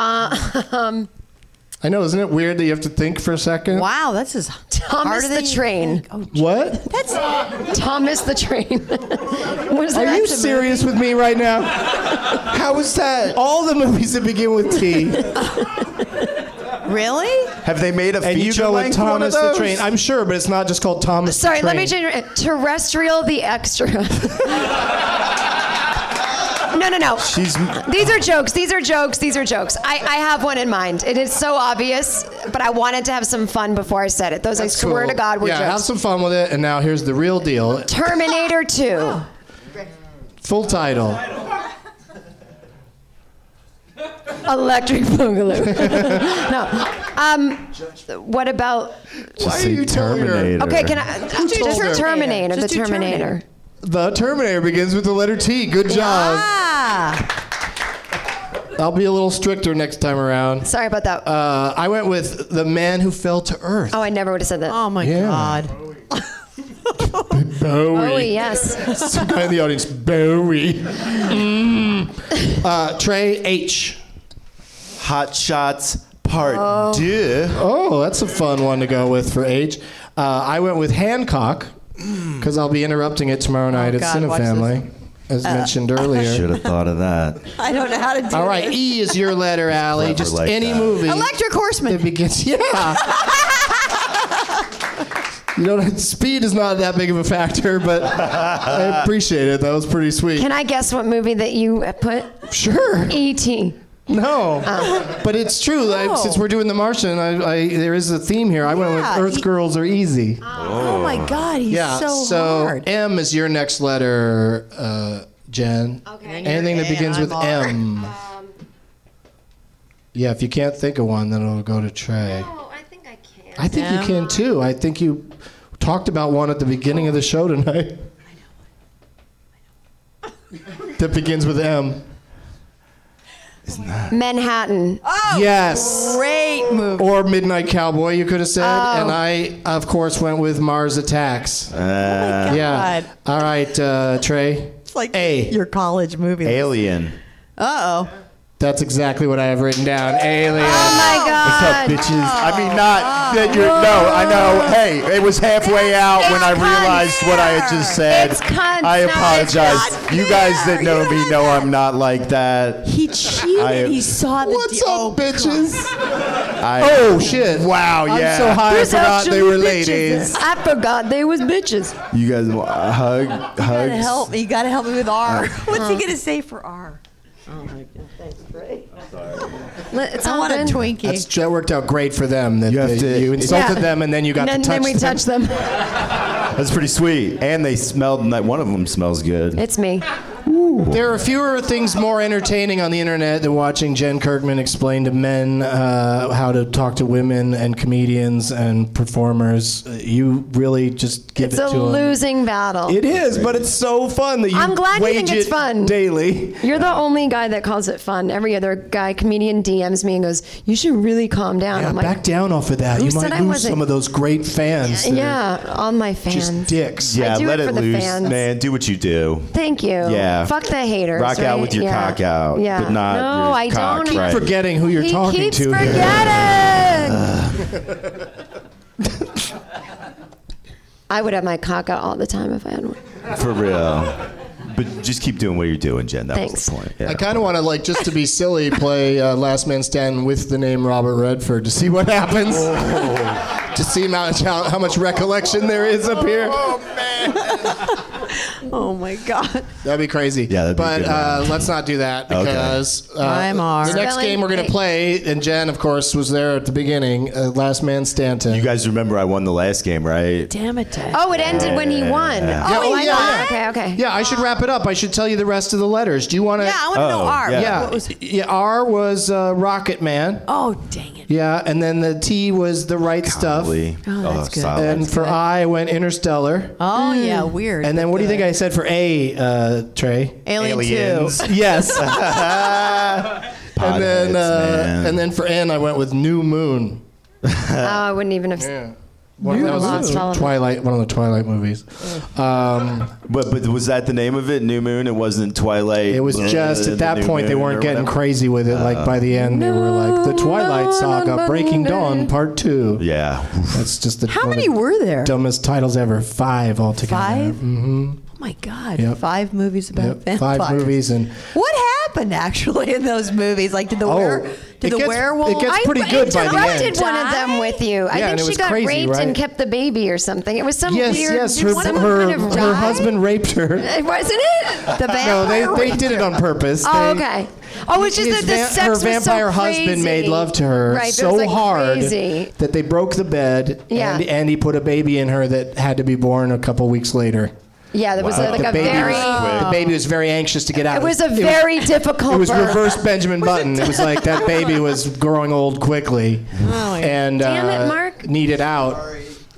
I know, isn't it weird that you have to think for a second? Wow, that's as Thomas harder the than you Train. think. Oh, What? that's Thomas the Train. Was Are that you the serious with me right now? How is that? All the movies that begin with T. really. Have they made a And you feature go with length one Thomas of the those? Train. I'm sure, but it's not just called Thomas Sorry, the Train. let me change it. Terrestrial the Extra. No. These are jokes. I have one in mind. It is so obvious, but I wanted to have some fun before I said it. Those, That's I swear cool. to God, were Yeah, have jokes. some fun with it. And now here's the real deal. Terminator 2. Full title. Electric Boogaloo. No. What about... Just Why are say you telling her? Terminator. Okay, can I... told her? Terminator. Just The do Terminator. The Terminator begins with the letter T. Good job. Ah. I'll be a little stricter next time around. Sorry about that. I went with The Man Who Fell to Earth. Oh, I never would have said that. Oh my Yeah. God. Bowie. Yes. Some guy in the audience. Bowie. Trey H. Hot Shots Part 2. Oh, that's a fun one to go with for H. I went with Hancock because I'll be interrupting it tomorrow night at God, watch Cinefamily, as mentioned earlier. Should have thought of that. I don't know how to do All right, this. E is your letter, Allie. Clever Just like any that. movie. Electric Horseman. It begins. Yeah. You know, speed is not that big of a factor, but I appreciate it. That was pretty sweet. Can I guess what movie that you put? Sure. E.T. No, but it's true. Like, since we're doing The Martian, there is a theme here. I went with Earth Girls Are Easy. Oh my God, he's so hard. M is your next letter, Jen. Okay. Anything that begins with M. Yeah, if you can't think of one, then it'll go to Trey. Oh, I think I can. I think you can too. I think you talked about one at the beginning of the show tonight. I know. That begins with M. Manhattan. Oh, yes. Great movie. Or Midnight Cowboy, you could have said. And I, of course, went with Mars Attacks. Yeah. All right, Trey. It's like A. your college movie. Alien. Uh-oh. That's exactly what I have written down. Alien. Oh my God. What's up, bitches? I mean, not that you're. No, I know. Hey, it was halfway out when I realized what I had just said. It's cunt. I No, it's apologize. not You guys that know me know I'm not like that. He cheated. He saw the What's up, bitches? Oh shit! Wow, I'm yeah. so high I There's forgot they were actually ladies. I forgot they was bitches. You guys want a hug? You Hugs? gotta help me with R. What's he gonna say for R? Oh my God, thanks, Ray. It's I all want a good. Twinkie. That worked out great for them. That You have to- you insulted Yeah. them and then you got And to touch then we them. touched them. That's pretty sweet. And they smelled. One of them smells good. It's me. There are fewer things more entertaining on the internet than watching Jen Kirkman explain to men how to talk to women and comedians and performers. You really just give It's it a to them. losing battle. It is, but it's so fun that you I'm glad you wage think it's it fun. daily. You're the only guy that calls it fun. Every other guy, comedian, DMs me and goes, "You should really calm down." Yeah, I'm like, back down off of that. who You said might I lose wasn't- some of those great fans. that are yeah, all my fans. just dicks. Yeah, do let it it for the loose, fans. man. Do what you do. Thank you. Yeah. Fuck the haters. Rock out right? with your Yeah. cock out, Yeah. but not no, your I cock, don't. right. Forgetting who you're He talking keeps to. forgetting. I would have my cock out all the time if I had one. For real. But just keep doing what you're doing, Jen. That was Thanks. the point. Yeah. I kind of want to, just to be silly, play Last Man Standing with the name Robert Redford to see what happens. To see how much recollection there is up here. Oh my God. That'd be crazy. Yeah, that'd be but good. let's not do that Okay. because I'm R. the next Spelling game we're going to bee. play, and Jen, of course, was there at the beginning, Last Man Stanton. You guys remember I won the last game, right? Damn it, Ted. Oh, it ended when he won. Oh, oh, I yeah, know. yeah. Okay. Yeah, I should wrap it up. I should tell you the rest of the letters. Do you want to? Yeah, I want to know R. yeah. Yeah. What was? Yeah, R was Rocket Man. Oh, dang it. Yeah, and then the T was The Right Stuff. Golly. Oh, that's good. solid. And for I went Interstellar. Oh, yeah, weird. And then what do you think I said for A, Trey? Alien Aliens. 2. Yes. Potheads, man. and then for N, I went with New Moon. Oh, I wouldn't even have. Yeah. New That was Lost Holiday. Twilight, one of the Twilight movies. But was that the name of it? New Moon? It wasn't Twilight. It was just The at that New point they Moon weren't or getting whatever? crazy with it. Like by the end, they were like the Twilight Saga, Breaking Dawn, Part 2. Yeah. That's just the How one of many the were there? dumbest titles ever. 5 altogether. 5? Mm-hmm. Oh my God. Yep. 5 movies about Yep. vampires. 5 movies and. What happened actually in those movies? Like, did the it gets- werewolf? it gets pretty good by the interrupted end. one of them with you. I Yeah, and think it she was got crazy, raped right? and kept the baby or something. It was some Yes, weird. yes. did someone Her kind of die? husband raped her. Wasn't it? The No, vampire. they did it on purpose. Oh, They- okay. Oh, it's just His that the sex her was so vampire crazy. husband made love to her Right, but it so was, like, hard crazy. that they broke the bed, Yeah. and he put a baby in her that had to be born a couple weeks later. Yeah, there was Wow. like the a baby very. was, the baby was very anxious to get out. It was a very difficult. It was birth. reverse Benjamin Button. It was like that baby was growing old quickly, and Damn it, Mark. needed out.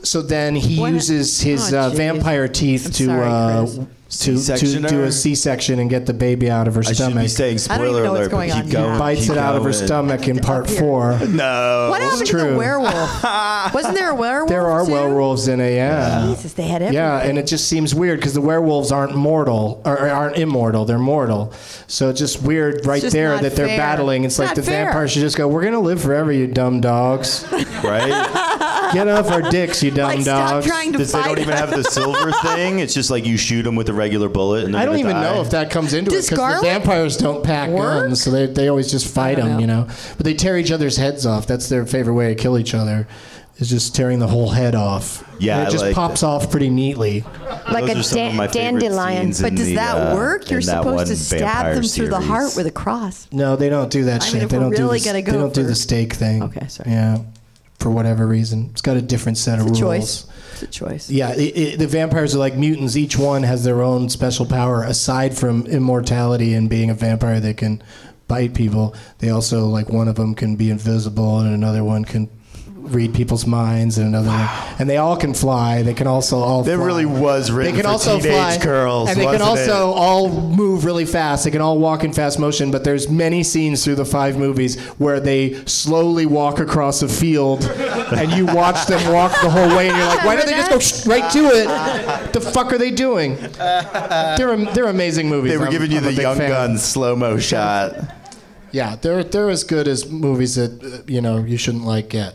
So then he uses his vampire teeth to do a C-section and get the baby out of her stomach. I should be saying spoiler alert, but keep going. Bites it out of her stomach in part 4. No. What happened to the werewolf? Wasn't there a werewolf? There are werewolves in it, yeah. Jesus, they had everything. Yeah, and it just seems weird because the werewolves aren't mortal, or aren't immortal, they're mortal. So it's just weird right there that they're battling. It's like the vampire should just go, we're going to live forever, you dumb dogs. Right? Get off our dicks, you dumb dogs. Because they don't even have the silver thing. It's just like you shoot them with a regular bullet. And I don't even know if that comes into it because the vampires don't pack guns, so they always just fight them, you know. But they tear each other's heads off. That's their favorite way to kill each other, is just tearing the whole head off. Yeah, and it just pops off pretty neatly. Like Those a dandelion. But does that work? You're supposed to stab them through the heart with a cross. No, they don't do that shit. They don't do the stake thing. Okay, sorry. Yeah, for whatever reason, it's got a different set of rules. Choice. It's a choice. Yeah, the vampires are like mutants. Each one has their own special power. Aside from immortality and being a vampire, they can bite people. They also, like, one of them can be invisible, and another one can read people's minds, and another one, and they all can fly. They can also all fly. It really was written they can for also teenage fly, girls, and they can wasn't also all move really fast. They can all walk in fast motion. But there's many scenes through the 5 movies where they slowly walk across a field, and you watch them walk the whole way, and you're like, why don't they just go right to it? The fuck are they doing? They're amazing movies. They were giving you the Young Guns slow-mo shot. Yeah, they're as good as movies that you shouldn't like yet.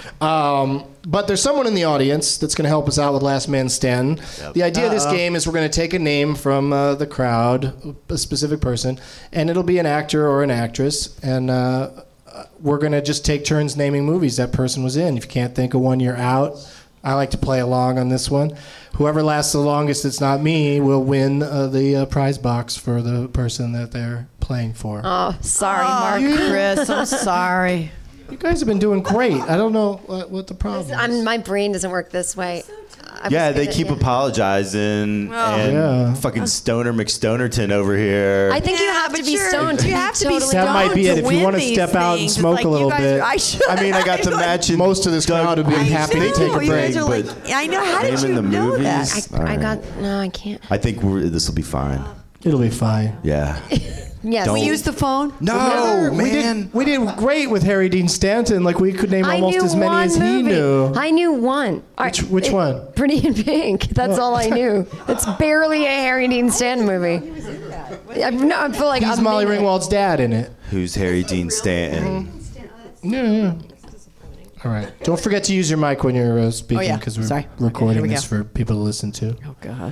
But there's someone in the audience that's going to help us out with Last Man Standing. Yep. The idea of this game is we're going to take a name from the crowd, a specific person, and it'll be an actor or an actress, and we're going to just take turns naming movies that person was in. If you can't think of one, you're out. I like to play along on this one. Whoever lasts the longest, it's not me, will win the prize box for the person that they're playing for. Oh, sorry, Mark. Chris, I'm sorry. You guys have been doing great. I don't know what the problem is. My brain doesn't work this way. They keep apologizing, and fucking Stoner McStonerton over here. I think you have to be stoned. You have to be stoned. That might be it. If you want to step out and smoke a little bit. I mean, I got to match it. Most of this crowd would be happy to take a break. But I know. How did you know that? I can't. I think this will be fine. It'll be fine. Yeah. Yes. We used the phone? No, man. We did great with Harry Dean Stanton. Like, we could name almost as many as he knew. I knew one. Which one? Pretty in Pink. That's all I knew. It's barely a Harry Dean Stanton movie. I feel like he's Molly Ringwald's dad in it. Who's Harry Dean Stanton? Yeah. All right. Don't forget to use your mic when you're speaking, because we're recording this for people to listen to. Oh, God.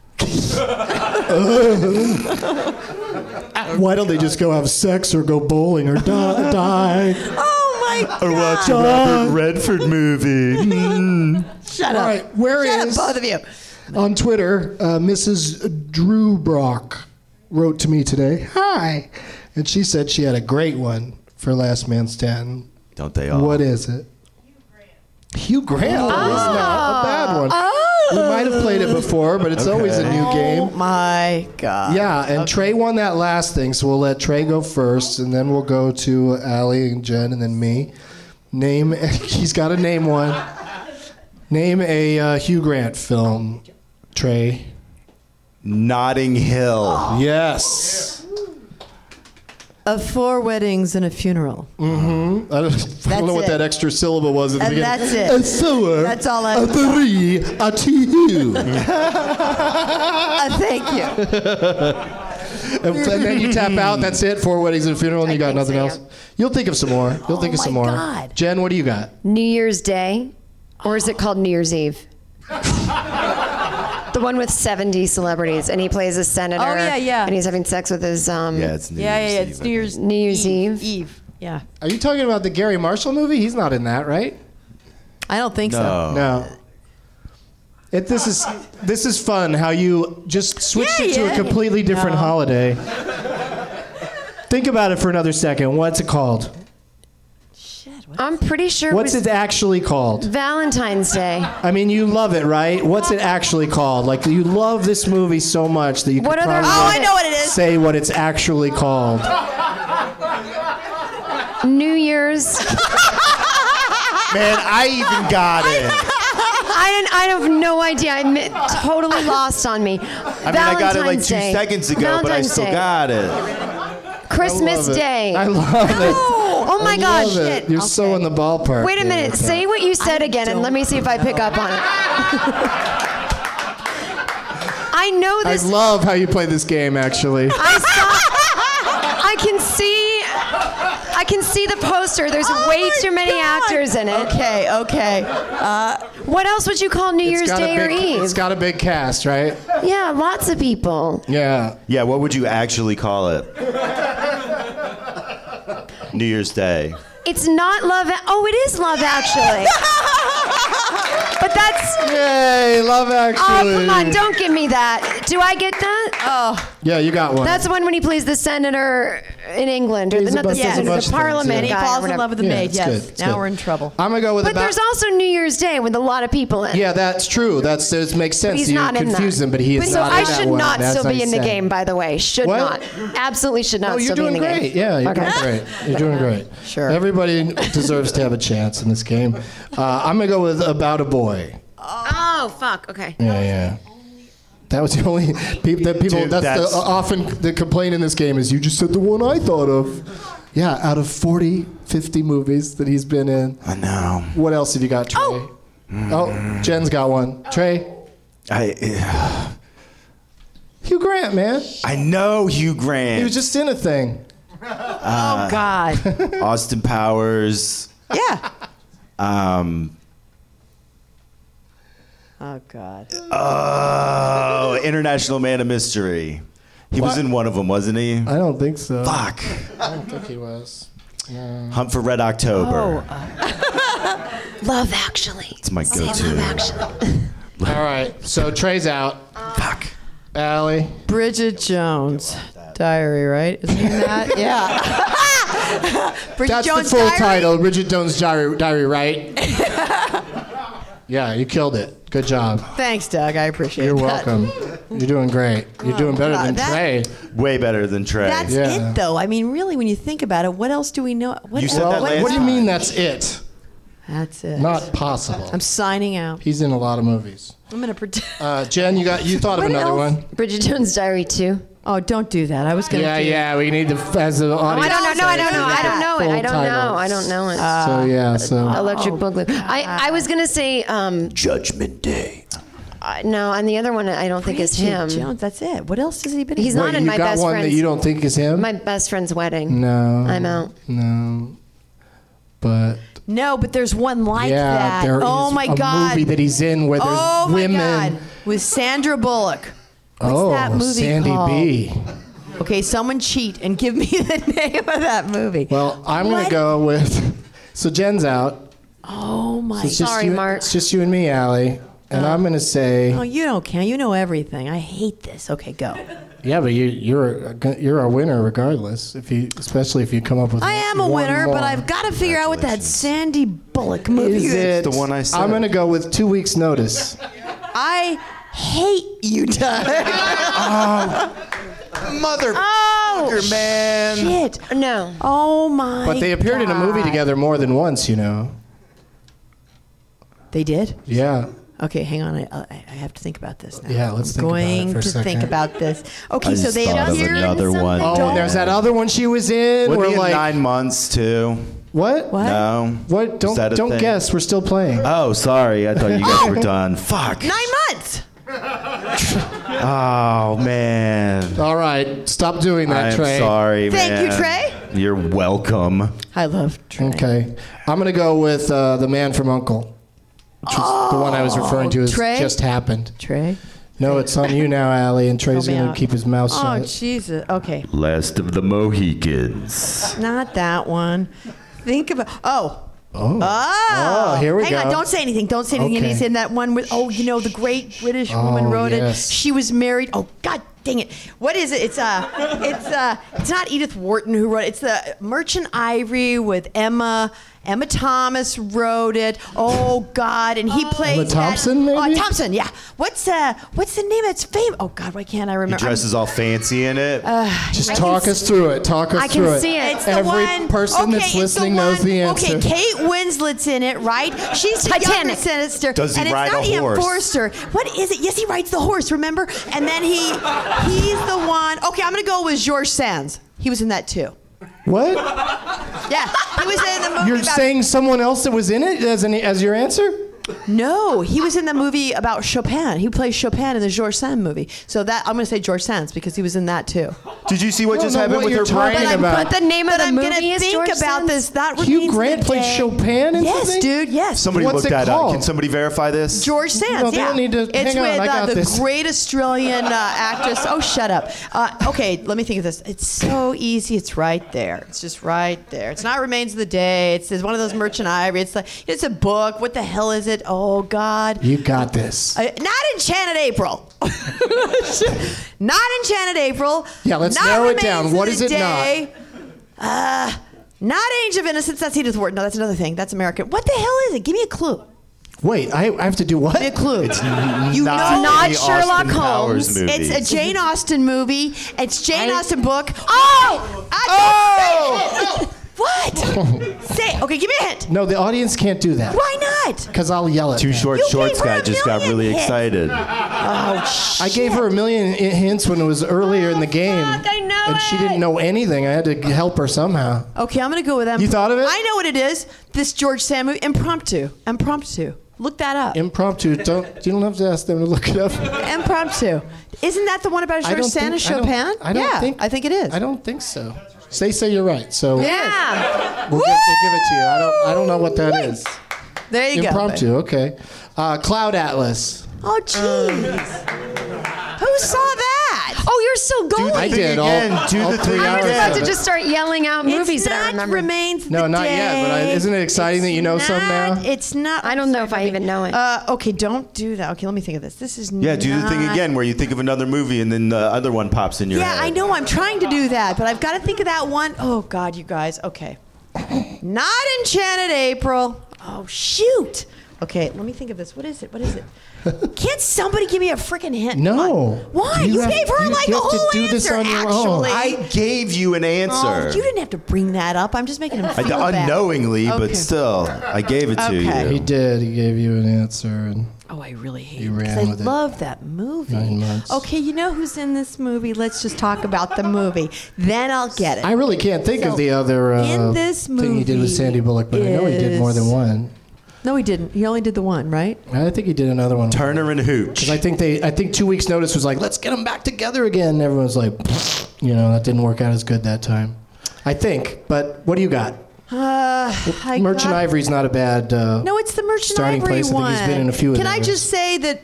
Why don't they just go have sex or go bowling or die? Oh my God! Or watch a Robert Redford movie. Shut up! All right, Shut up, both of you. On Twitter, Mrs. Drew Brock wrote to me today. Hi, and she said she had a great one for Last Man Standing. Don't they all? What is it? Hugh Grant. It's not a bad one. We might have played it before, but it's always a new game. Oh, my God. Yeah, and Trey won that last thing, so we'll let Trey go first, and then we'll go to Allie and Jen, and then me. He's got to name one. Name a Hugh Grant film, Trey. Notting Hill. Yes. Of 4 weddings and a funeral. Mm-hmm. I don't know what that extra syllable was at the beginning. That's it. A sewer. That's all I know. 3, a 2. Thank you. And then you tap out. That's it. 4 weddings and a funeral, and you got nothing else. You'll think of some more. You'll think of some more. God. Jen, what do you got? New Year's Day, or is it called New Year's Eve? The one with 70 celebrities, and he plays a senator. Oh, yeah. And he's having sex with his. It's New Year's Eve. It's New Year's Eve. Yeah. Are you talking about the Gary Marshall movie? He's not in that, right? I don't think so. No. This is fun. How you just switched it to a completely different holiday. Think about it for another second. What's it called? I'm pretty sure. What's it actually called? Valentine's Day. I mean, you love it, right? What's it actually called? Like, you love this movie so much that you could probably I know what it is. Say what it's actually called. New Year's. Man, I even got it. I have no idea. I'm totally lost on me. I mean, I got it like 2 seconds ago, but I still got it. Christmas Day. I love it. Oh my gosh. Shit. You're so in the ballpark. Wait a minute. Say what you said again, and let me see if I pick up on it. I know this. I love how you play this game, actually. I can see the poster. There's way too many actors in it. Okay. What else would you call New Year's Day or Eve? It's got a big cast, right? Yeah, lots of people. Yeah. Yeah, what would you actually call it? New Year's Day. It's not Love. Oh, it is Love Actually. But that's. Yay, Love Actually. Oh, come on! Don't give me that. Do I get that? Oh. Yeah, you got one. That's the one when he plays the senator in England, or not the senator, the parliament And he guy. falls in love with the maid. Yes. Good, Now we're in trouble. I'm gonna go with. But there's also New Year's Day with a lot of people in. Yeah, that's true. It makes sense. He's You not in confuse that. him, but he is So not I in that should one. not That's still be what in I the said. game, by the way. Should What? not. Absolutely should not No, you're still be in doing the game. great. Yeah, you're doing great. You're doing great. Sure. Everybody deserves to have a chance in this game. I'm gonna go with About a Boy. Oh, fuck. Okay. Yeah. That was the only people. Dude, that's- Often the complaint in this game is you just said the one I thought of. Yeah, out of 40, 50 movies that he's been in. I know. What else have you got, Trey? Oh, Jen's got one. Trey? Hugh Grant, man. I know Hugh Grant. He was just in a thing. Oh God. Austin Powers. Yeah. Oh God. Oh, International Man of Mystery. He was in one of them, wasn't he? I don't think so. Fuck. I don't think he was. Hunt for Red October. Love Actually. It's my Say go-to. Love Actually. All right, so Trey's out. Fuck. Allie? Bridget Jones. Diary, right? Isn't he that? Yeah. Bridget That's Jones the full Diary? title, Bridget Jones' Diary, right? Yeah, you killed it. Good job. Thanks, Doug. I appreciate You're that. welcome. You're doing great. You're doing better God, than that- Trey. Way better than Trey. That's it, though. I mean, really, when you think about it, what else do we know? What You said else? that last What do you mean that's it? That's it. Not possible. I'm signing out. He's in a lot of movies. I'm gonna pretend. Jen, you thought of What another else? one? Bridget Jones' Diary 2. Oh, don't do that. I was gonna. Yeah. We need to, as the audience. I don't know. I don't know. I don't know it. Full I don't title. know. I don't know it. So Electric Boogaloo. I was gonna say. Judgment Day. No, and the other one I don't think is Bridget him. Jones. That's it. What else has he been? He's in? not in you my got best one friend's. that you don't think is him? My best friend's wedding. No. I'm out. No. But No, but there's one like yeah, that. there is Oh my a God. movie that he's in where there's Oh my women. God. With Sandra Bullock. What's that movie Sandy called? B. Okay, someone cheat and give me the name of that movie. Well, I'm going to go with. So Jen's out. Oh my. So it's just Sorry, you, Mark. It's just you and me, Allie. And I'm going to say. Oh, you don't care. You know everything. I hate this. Okay, go. Yeah, but you're a winner regardless. Especially if you come up with. I am a one winner, more. but I've got to figure out what that Sandy Bullock movie Is it the one I said. I'm going to go with 2 weeks' notice. I hate you, Doug. Motherfucker, man. Shit. No. Oh my. But they appeared in a movie God. together more than once, you know. They did. Yeah. Okay, hang on. I have to think about this now. Yeah, let's think about it going for a to think second. about this. Okay, I so just they thought of appeared in another something. one. Oh, and there's that other one she was in. Would where be in like 9 months too. what? What? No. What? Is that a Don't thing? guess. We're still playing. Oh, sorry. I thought you guys were done. Fuck. 9 months. Oh man. All right, stop doing that, I'm Trey. sorry, Thank man. you, Trey. You're welcome. I love Trey. Okay, I'm gonna go with the Man from Uncle, which was the one I was referring to as Trey? just happened. Trey. No, it's on you now, Allie, and Trey's Help me gonna out. keep his mouth Oh, shut. Jesus. Okay. Last of the Mohicans. Not that one. Think about. Oh. Oh, here we Hang go. on, don't say anything. Don't say anything. Okay. He's in that one with, the great British woman Oh, wrote yes. it. She was married. Oh, God dang it. What is it? It's not Edith Wharton who wrote it. It's the Merchant Ivory with Emma Emma Thomas wrote it. Oh God, and he plays Emma Thompson, maybe? Oh, Thompson, yeah. What's the name? It's famous. Oh God, why can't I He remember? dresses all fancy in it. Just talk us through it. Talk us I through can it. see it. It's the Every one, person okay, that's it's the listening one, knows the answer. Okay, Kate Winslet's in it, right? She's the Titanic. younger sister. Does he and ride it's not a Ian horse? Forster. What is it? Yes, he rides the horse, remember? And then he's the one. Okay, I'm going to go with Georges Sands. He was in that too. What? Yeah, he was in the movie. You're about, saying someone else that was in it as your answer? No, he was in the movie about Chopin. He plays Chopin in the Georges Sand movie. So that I'm going to say Georges Sands because he was in that too. Did you see what I don't just know happened what with you're her brain? talking about. But the name of But the I'm movie going to is think George about Sands? this. That Hugh remains Grant the played day. Chopin in Yes, something? dude. Yes. Somebody What's look it that called? up. Can somebody verify this? Georges Sands. No, they yeah. don't need to- It's hang on, with I got the this. great Australian actress. Oh, shut up. Okay, let me think of this. It's so easy. It's right there. It's just right there. It's not Remains of the Day. It's one of those Merchant Ivory. It's a book. What the hell is it? Oh God. You got this. Not Enchanted April. Not Enchanted April. Yeah, let's not narrow it Remains down. of What the is it Day. Not Age of Innocence. That's Edith Wharton. No, that's another thing. That's American. What the hell is it? Give me a clue. Wait, I have to do what? Give me a clue. You not know the Sherlock Austin Powers Holmes. movie. it's a Jane Austen movie. It's Jane Austen book. What? Say it. Okay, give me a hint. No, the audience can't do that. Why not? Because I'll yell at Too them. Short You Shorts gave her guy a just got million really hits. excited. I gave her a million hints when it was earlier in the game. fuck, I know and she it. didn't know anything. I had to help her somehow. Okay, I'm gonna go with them. You thought of it? I know what it is. This George Sand movie, Impromptu. Look that up. Impromptu. You don't have to ask them to look it up. Impromptu. Isn't that the one about George Sand and Chopin? I think it is. I don't think so. They say you're right. So Yeah. we'll give it to you. I don't know what that is. There you Impromptu. go. Okay. Cloud Atlas. Oh, jeez. Who saw that? Oh, you're still going. I did all Do the 3 thing I hours. was about of to it. just start yelling out movies It's that I not remember. Remains of No, the not yet, but Day. isn't it exciting that you know some now? It's not. I don't know if I even know it. Okay, don't do that. Okay, let me think of this. This is Yeah, do the thing not- again where you think of another movie and then the other one pops in your Yeah, head. I know. I'm trying to do that, but I've got to think of that one. Oh God, you guys. Okay, not Enchanted April. Oh shoot. Okay, let me think of this. What is it? Can't somebody give me a freaking hint? No. Why? You gave her like a have to whole do answer. this on your own. Actually. I gave you an answer. Oh, you didn't have to bring that up. I'm just making him feel bad. Unknowingly, Okay. but still, I gave it to Okay. you. He did. He gave you an answer. And Oh, I really hate You it because ran I with it. love that movie. 9 months. Okay, you know who's in this movie? Let's just talk about the movie. Then I'll get it. I really can't think of the other in this thing he did with movie Sandy Bullock, but I know he did more than is- one. No, he didn't. He only did the one, right? I think he did another one. Turner and Hooch. Because I think 2 weeks' notice was like, let's get them back together again. And everyone's like, that didn't work out as good that time. I think. But what do you got? Merchant Ivory's not a bad No, it's the Merchant starting Ivory place. one. I think he's been in a few of Can those. I just say that,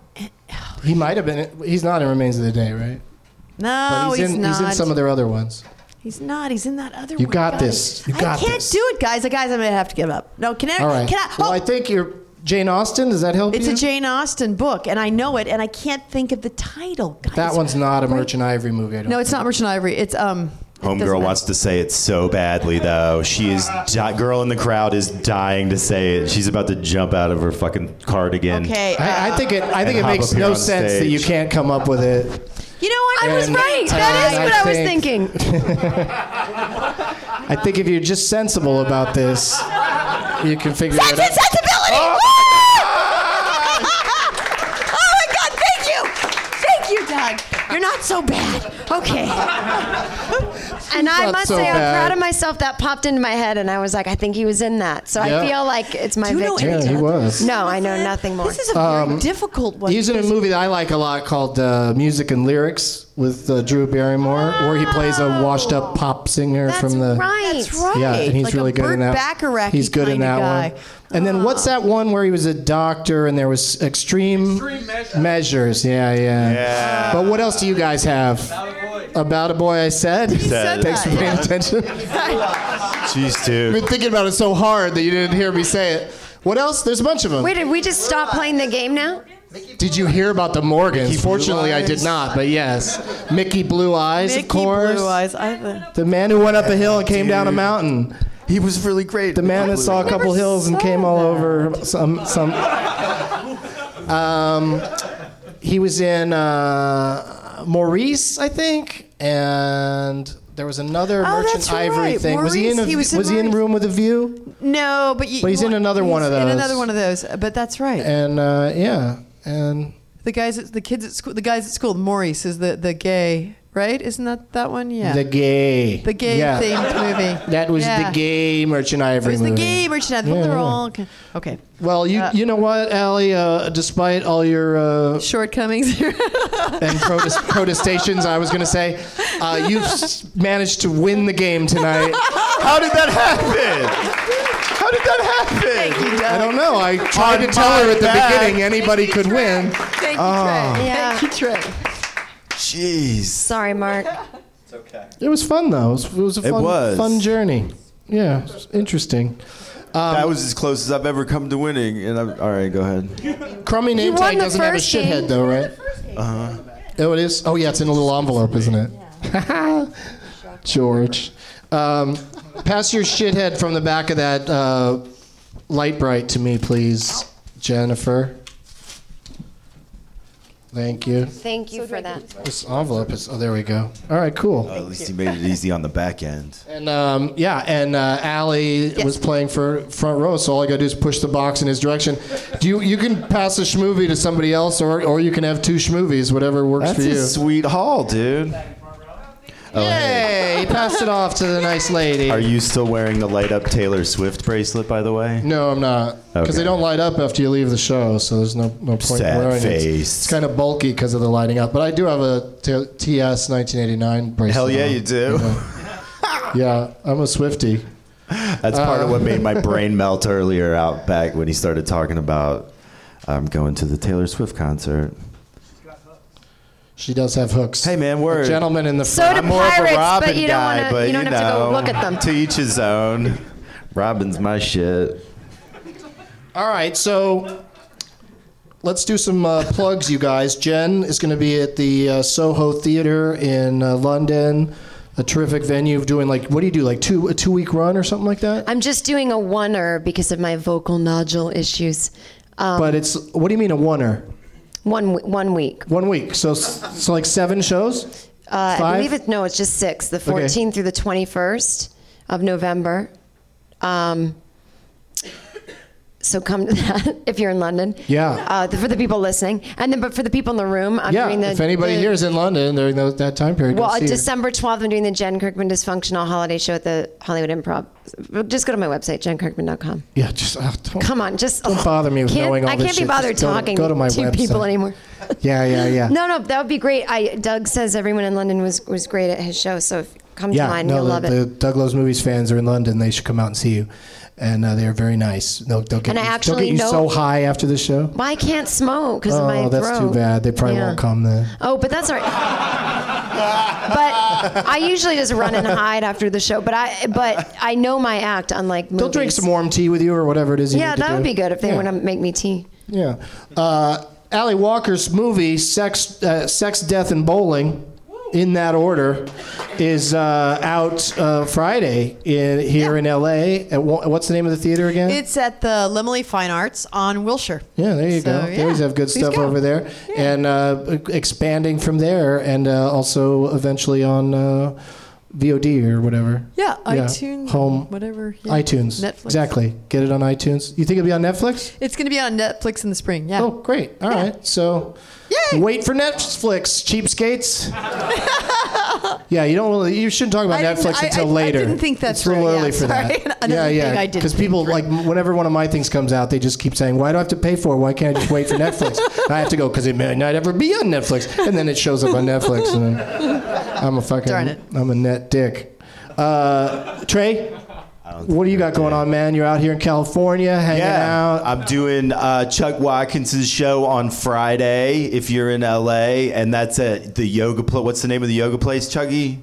He might have been. He's not in Remains of the Day, right? no, But he's not. He's in some of their other ones. He's not. He's in that other one. You got guys. this. You got I can't this. do it, guys. Guys, I'm going to have to give up. No, can I? All right. Can I? Well, I think you're Jane Austen. Does that help It's you? a Jane Austen book, and I know it, and I can't think of the title, guys. That one's not a Merchant Ivory movie. I don't No, it's not Merchant Ivory. It's Homegirl wants to say it so badly, though. She is. Girl in the crowd is dying to say it. She's about to jump out of her fucking cardigan. Okay. I think it hop makes up here no on sense that stage. you can't come up with it. You know what? I was And- right. That is I what I was think- thinking. I think if you're just sensible about this, you can figure Sense it and out. sensibility! Oh, Oh my God! Thank you, Doug. You're not so bad. Okay. And I Not must so say, I'm bad. proud of myself. That popped into my head, and I was like, I think he was in that. So Yeah. I feel like it's my Do you know victory. Yeah, he was. No, I know nothing more. This is a very difficult one. He's in a movie that I like a lot called Music and Lyrics with Drew Barrymore, where he plays a washed-up pop singer That's from the. right. That's right. Yeah, and he's like really a good Burt in that. Bacharach-y He's good in kinda that guy. one. And then what's that one where he was a doctor and there was extreme measures? Yeah. But what else do you guys have? About a Boy, I said. said Thanks for that, paying yeah. attention. Jeez, I've dude. been thinking about it so hard that you didn't hear me say it. What else? There's a bunch of them. Wait, did we just stop playing the game now? Did you hear about the Morgans? Mickey Blue Fortunately, I did Eyes? not, but yes. Mickey Blue Eyes, Mickey of course. Blue Eyes. The man who went up a hill and came down a mountain. He was really great. The man that saw a couple hills and came all over some. He was in Maurice, I think, and there was another Merchant that's Ivory right. thing. Maurice, Was he in Room with a View? No, but he's in another one of those. In another one of those, but that's right. And and the guys at school. Maurice is the gay, right? Isn't that one? Yeah. The gay themed movie. That was the gay Merchant Ivory movie. It was the gay Merchant Ivory. Yeah, They're yeah. all okay. Well, you know what, Allie? Despite all your shortcomings and protestations, I was going to say, you've managed to win the game tonight. How did that happen? How did that happen? Thank you, Doug. I don't know. I tried to tell her at the beginning anybody could win. Thank you, Trey. Yeah. Thank you, Trey. Jeez. Sorry, Mark. It's okay. It was fun, though. It was a fun journey. Yeah, it was interesting. That was as close as I've ever come to winning. And all right, go ahead. Crummy Name Tag doesn't have a shithead, though, right? Uh-huh. Oh, it is? Oh, yeah, it's in a little envelope, isn't it? Yeah. George. Pass your shithead from the back of that light bright to me, please, Jennifer. Thank you. Thank you for that. This envelope is... Oh, there we go. All right, cool. At least you made it easy on the back end. And Allie was playing for front row, so all I got to do is push the box in his direction. You can pass a schmovie to somebody else, or you can have two schmovies, whatever works for you. That's a sweet haul, dude. Oh, Yay! He passed it off to the nice lady. Are you still wearing the light up Taylor Swift bracelet, by the way? No, I'm not. Because they don't light up after you leave the show, so there's no point Sad wearing face. it. It's kind of bulky because of the lighting up. But I do have a TS 1989 bracelet. Hell yeah, on, you do. Yeah, I'm a Swiftie. That's part of what made my brain melt earlier out back when he started talking about going to the Taylor Swift concert. She does have hooks. Hey man, word. A gentleman in the So front. do I'm more pirates, of a Robin but you don't guy, wanna- but you don't have to go look at them. To each his own. Robin's my shit. All right, so let's do some plugs, you guys. Jen is going to be at the Soho Theatre in London, a terrific venue doing what do you do, a 2-week run or something like that? I'm just doing a oneer because of my vocal nodule issues. But it's, what do you mean a oneer? 1 week. 1 week. So like 7 shows? I believe it's just 6. The 14th through the 21st of November. So come to that if you're in London. Yeah. For the people listening, and then but for the people in the room, I'm doing the. If anybody here is in London during that time period, Well, go see her. December 12th, I'm doing the Jen Kirkman Dysfunctional Holiday Show at the Hollywood Improv. Just go to my website, jenkirkman.com. Yeah, just don't, Come on, just don't bother me with knowing all I this can't shit. be bothered Just talking go to my to website. people anymore. Yeah. No, that would be great. Doug says everyone in London was great at his show, so come to mine, you'll love the it. Doug Loves Movies fans are in London. They should come out and see you, and they're very nice. They'll get And I you, actually they'll get you know- so high after the show. Well, I can't smoke because of my Oh, throat. that's too bad. They probably won't come then. Oh, but that's all right. But I usually just run and hide after the show. But I know my act, unlike movies. They'll drink some warm tea with you or whatever it is you Yeah, need to that do. would be good if they Yeah. want to make me tea. Yeah. Allie Walker's movie, Sex, Death, and Bowling, in that order, is out Friday here in L.A. What's the name of the theater again? It's at the Limley Fine Arts on Wilshire. Yeah, there you go. They always have good Please stuff go. over there. And expanding from there, and also eventually on VOD or whatever. Yeah, iTunes, home, whatever. Yeah. iTunes. Netflix. Exactly. Get it on iTunes. You think it'll be on Netflix? It's going to be on Netflix in the spring. Yeah. Oh, great. All right. So wait for Netflix, cheapskates. Yeah, you shouldn't talk about Netflix until later. I didn't think that's it's real right. early for Sorry. that. Another thing I didn't Because think. people whenever one of my things comes out, they just keep saying, "Why do I have to pay for it? Why can't I just wait for Netflix?" And I have to go because it may not ever be on Netflix, and then it shows up on Netflix, and then I'm a net dick. Trey, what do you got going on, man? You're out here in California hanging out. I'm doing Chuck Watkins' show on Friday if you're in LA, and that's at the yoga place. What's the name of the yoga place, Chuggy?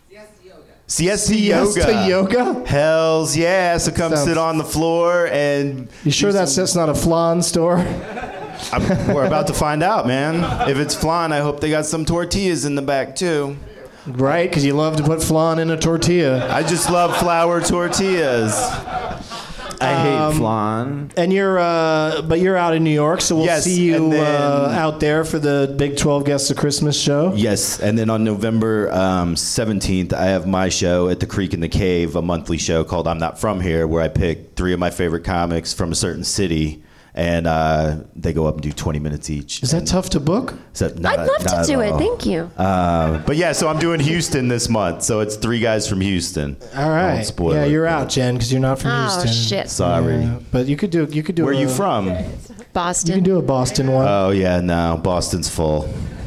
Siesta Yoga. Hells yeah. So come sit on the floor and... You sure that's not a flan store? We're about to find out, man. If it's flan, I hope they got some tortillas in the back, too. Right, because you love to put flan in a tortilla. I just love flour tortillas. I hate flan. And but you're out in New York, so we'll see you out there for the Big 12 Guests of Christmas show. Yes, and then on November 17th, I have my show at the Creek in the Cave, a monthly show called I'm Not From Here, where I pick 3 of my favorite comics from a certain city. And they go up and do 20 minutes each. Is that tough to book? I'd love to do it. Thank you. But yeah, so I'm doing Houston this month. So it's 3 guys from Houston. All right. Spoil it. You're out, Jen, because you're not from Houston. Oh shit. Sorry. Yeah, but you could do. Where are you from? Boston. You can do a Boston one. Oh yeah, no, Boston's full.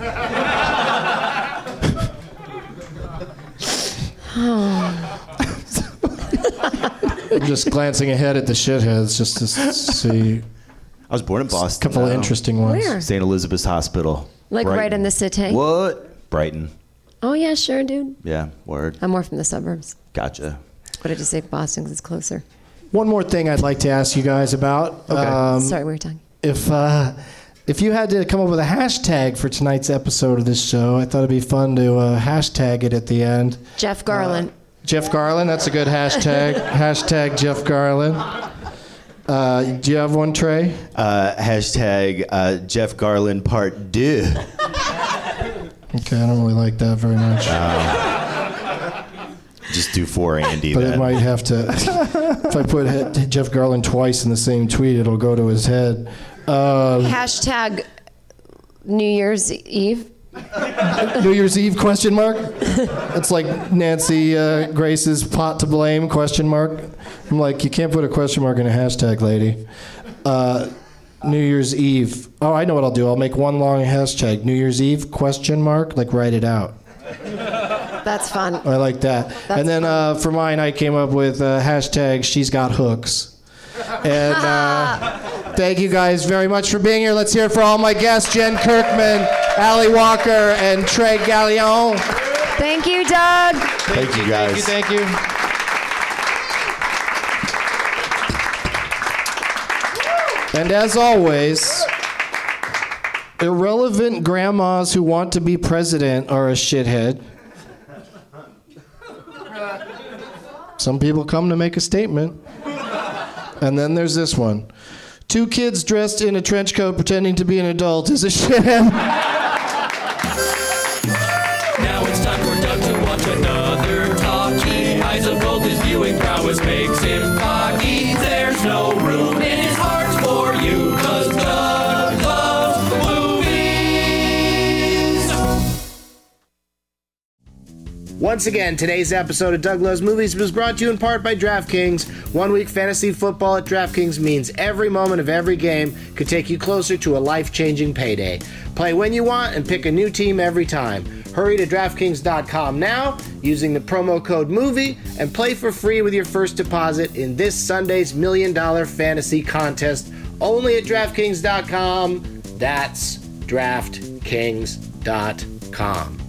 I'm just glancing ahead at the shitheads just to see. I was born in Boston. A couple of interesting ones. Where? St. Elizabeth's Hospital. Like Brighton. right in the city? What? Brighton. Oh, yeah, sure, dude. Yeah, word. I'm more from the suburbs. Gotcha. But I just say Boston because it's closer. One more thing I'd like to ask you guys about. Okay. Sorry, we were talking. If you had to come up with a hashtag for tonight's episode of this show, I thought it'd be fun to hashtag it at the end. Jeff Garland. Jeff Garland, that's a good hashtag. Hashtag Jeff Garland. Do you have one, Trey? Hashtag Jeff Garland Part 2. Okay, I don't really like that very much. Just do for Andy. But then. it might have to. If I put Jeff Garland twice in the same tweet, it'll go to his head. Hashtag New Year's Eve. New Year's Eve ? It's like Nancy Grace's pot to blame ? I'm like, you can't put a question mark in a hashtag, lady. New Year's Eve. Oh, I know what I'll do. I'll make one long hashtag. New Year's Eve ? Like write it out. That's fun. I like that. And then for mine, I came up with hashtag She's Got Hooks. And thank you guys very much for being here. Let's hear it for all my guests, Jen Kirkman, Allie Walker, and Trey Gallion. Thank you, Doug. Thank you, guys. Thank you. And as always, irrelevant grandmas who want to be president are a shithead. Some people come to make a statement. And then there's this one. 2 kids dressed in a trench coat pretending to be an adult is a shithead. Now it's time for Doug to watch another talkie. Eyes of both his viewing prowess makes him cocky. There's no room in his heart for you, 'cause Doug loves movies. Once again, today's episode of Doug Loves Movies was brought to you in part by DraftKings. 1 week fantasy football at DraftKings means every moment of every game could take you closer to a life-changing payday. Play when you want and pick a new team every time. Hurry to DraftKings.com now using the promo code MOVIE and play for free with your first deposit in this Sunday's $1 Million Fantasy Contest only at DraftKings.com. That's DraftKings.com.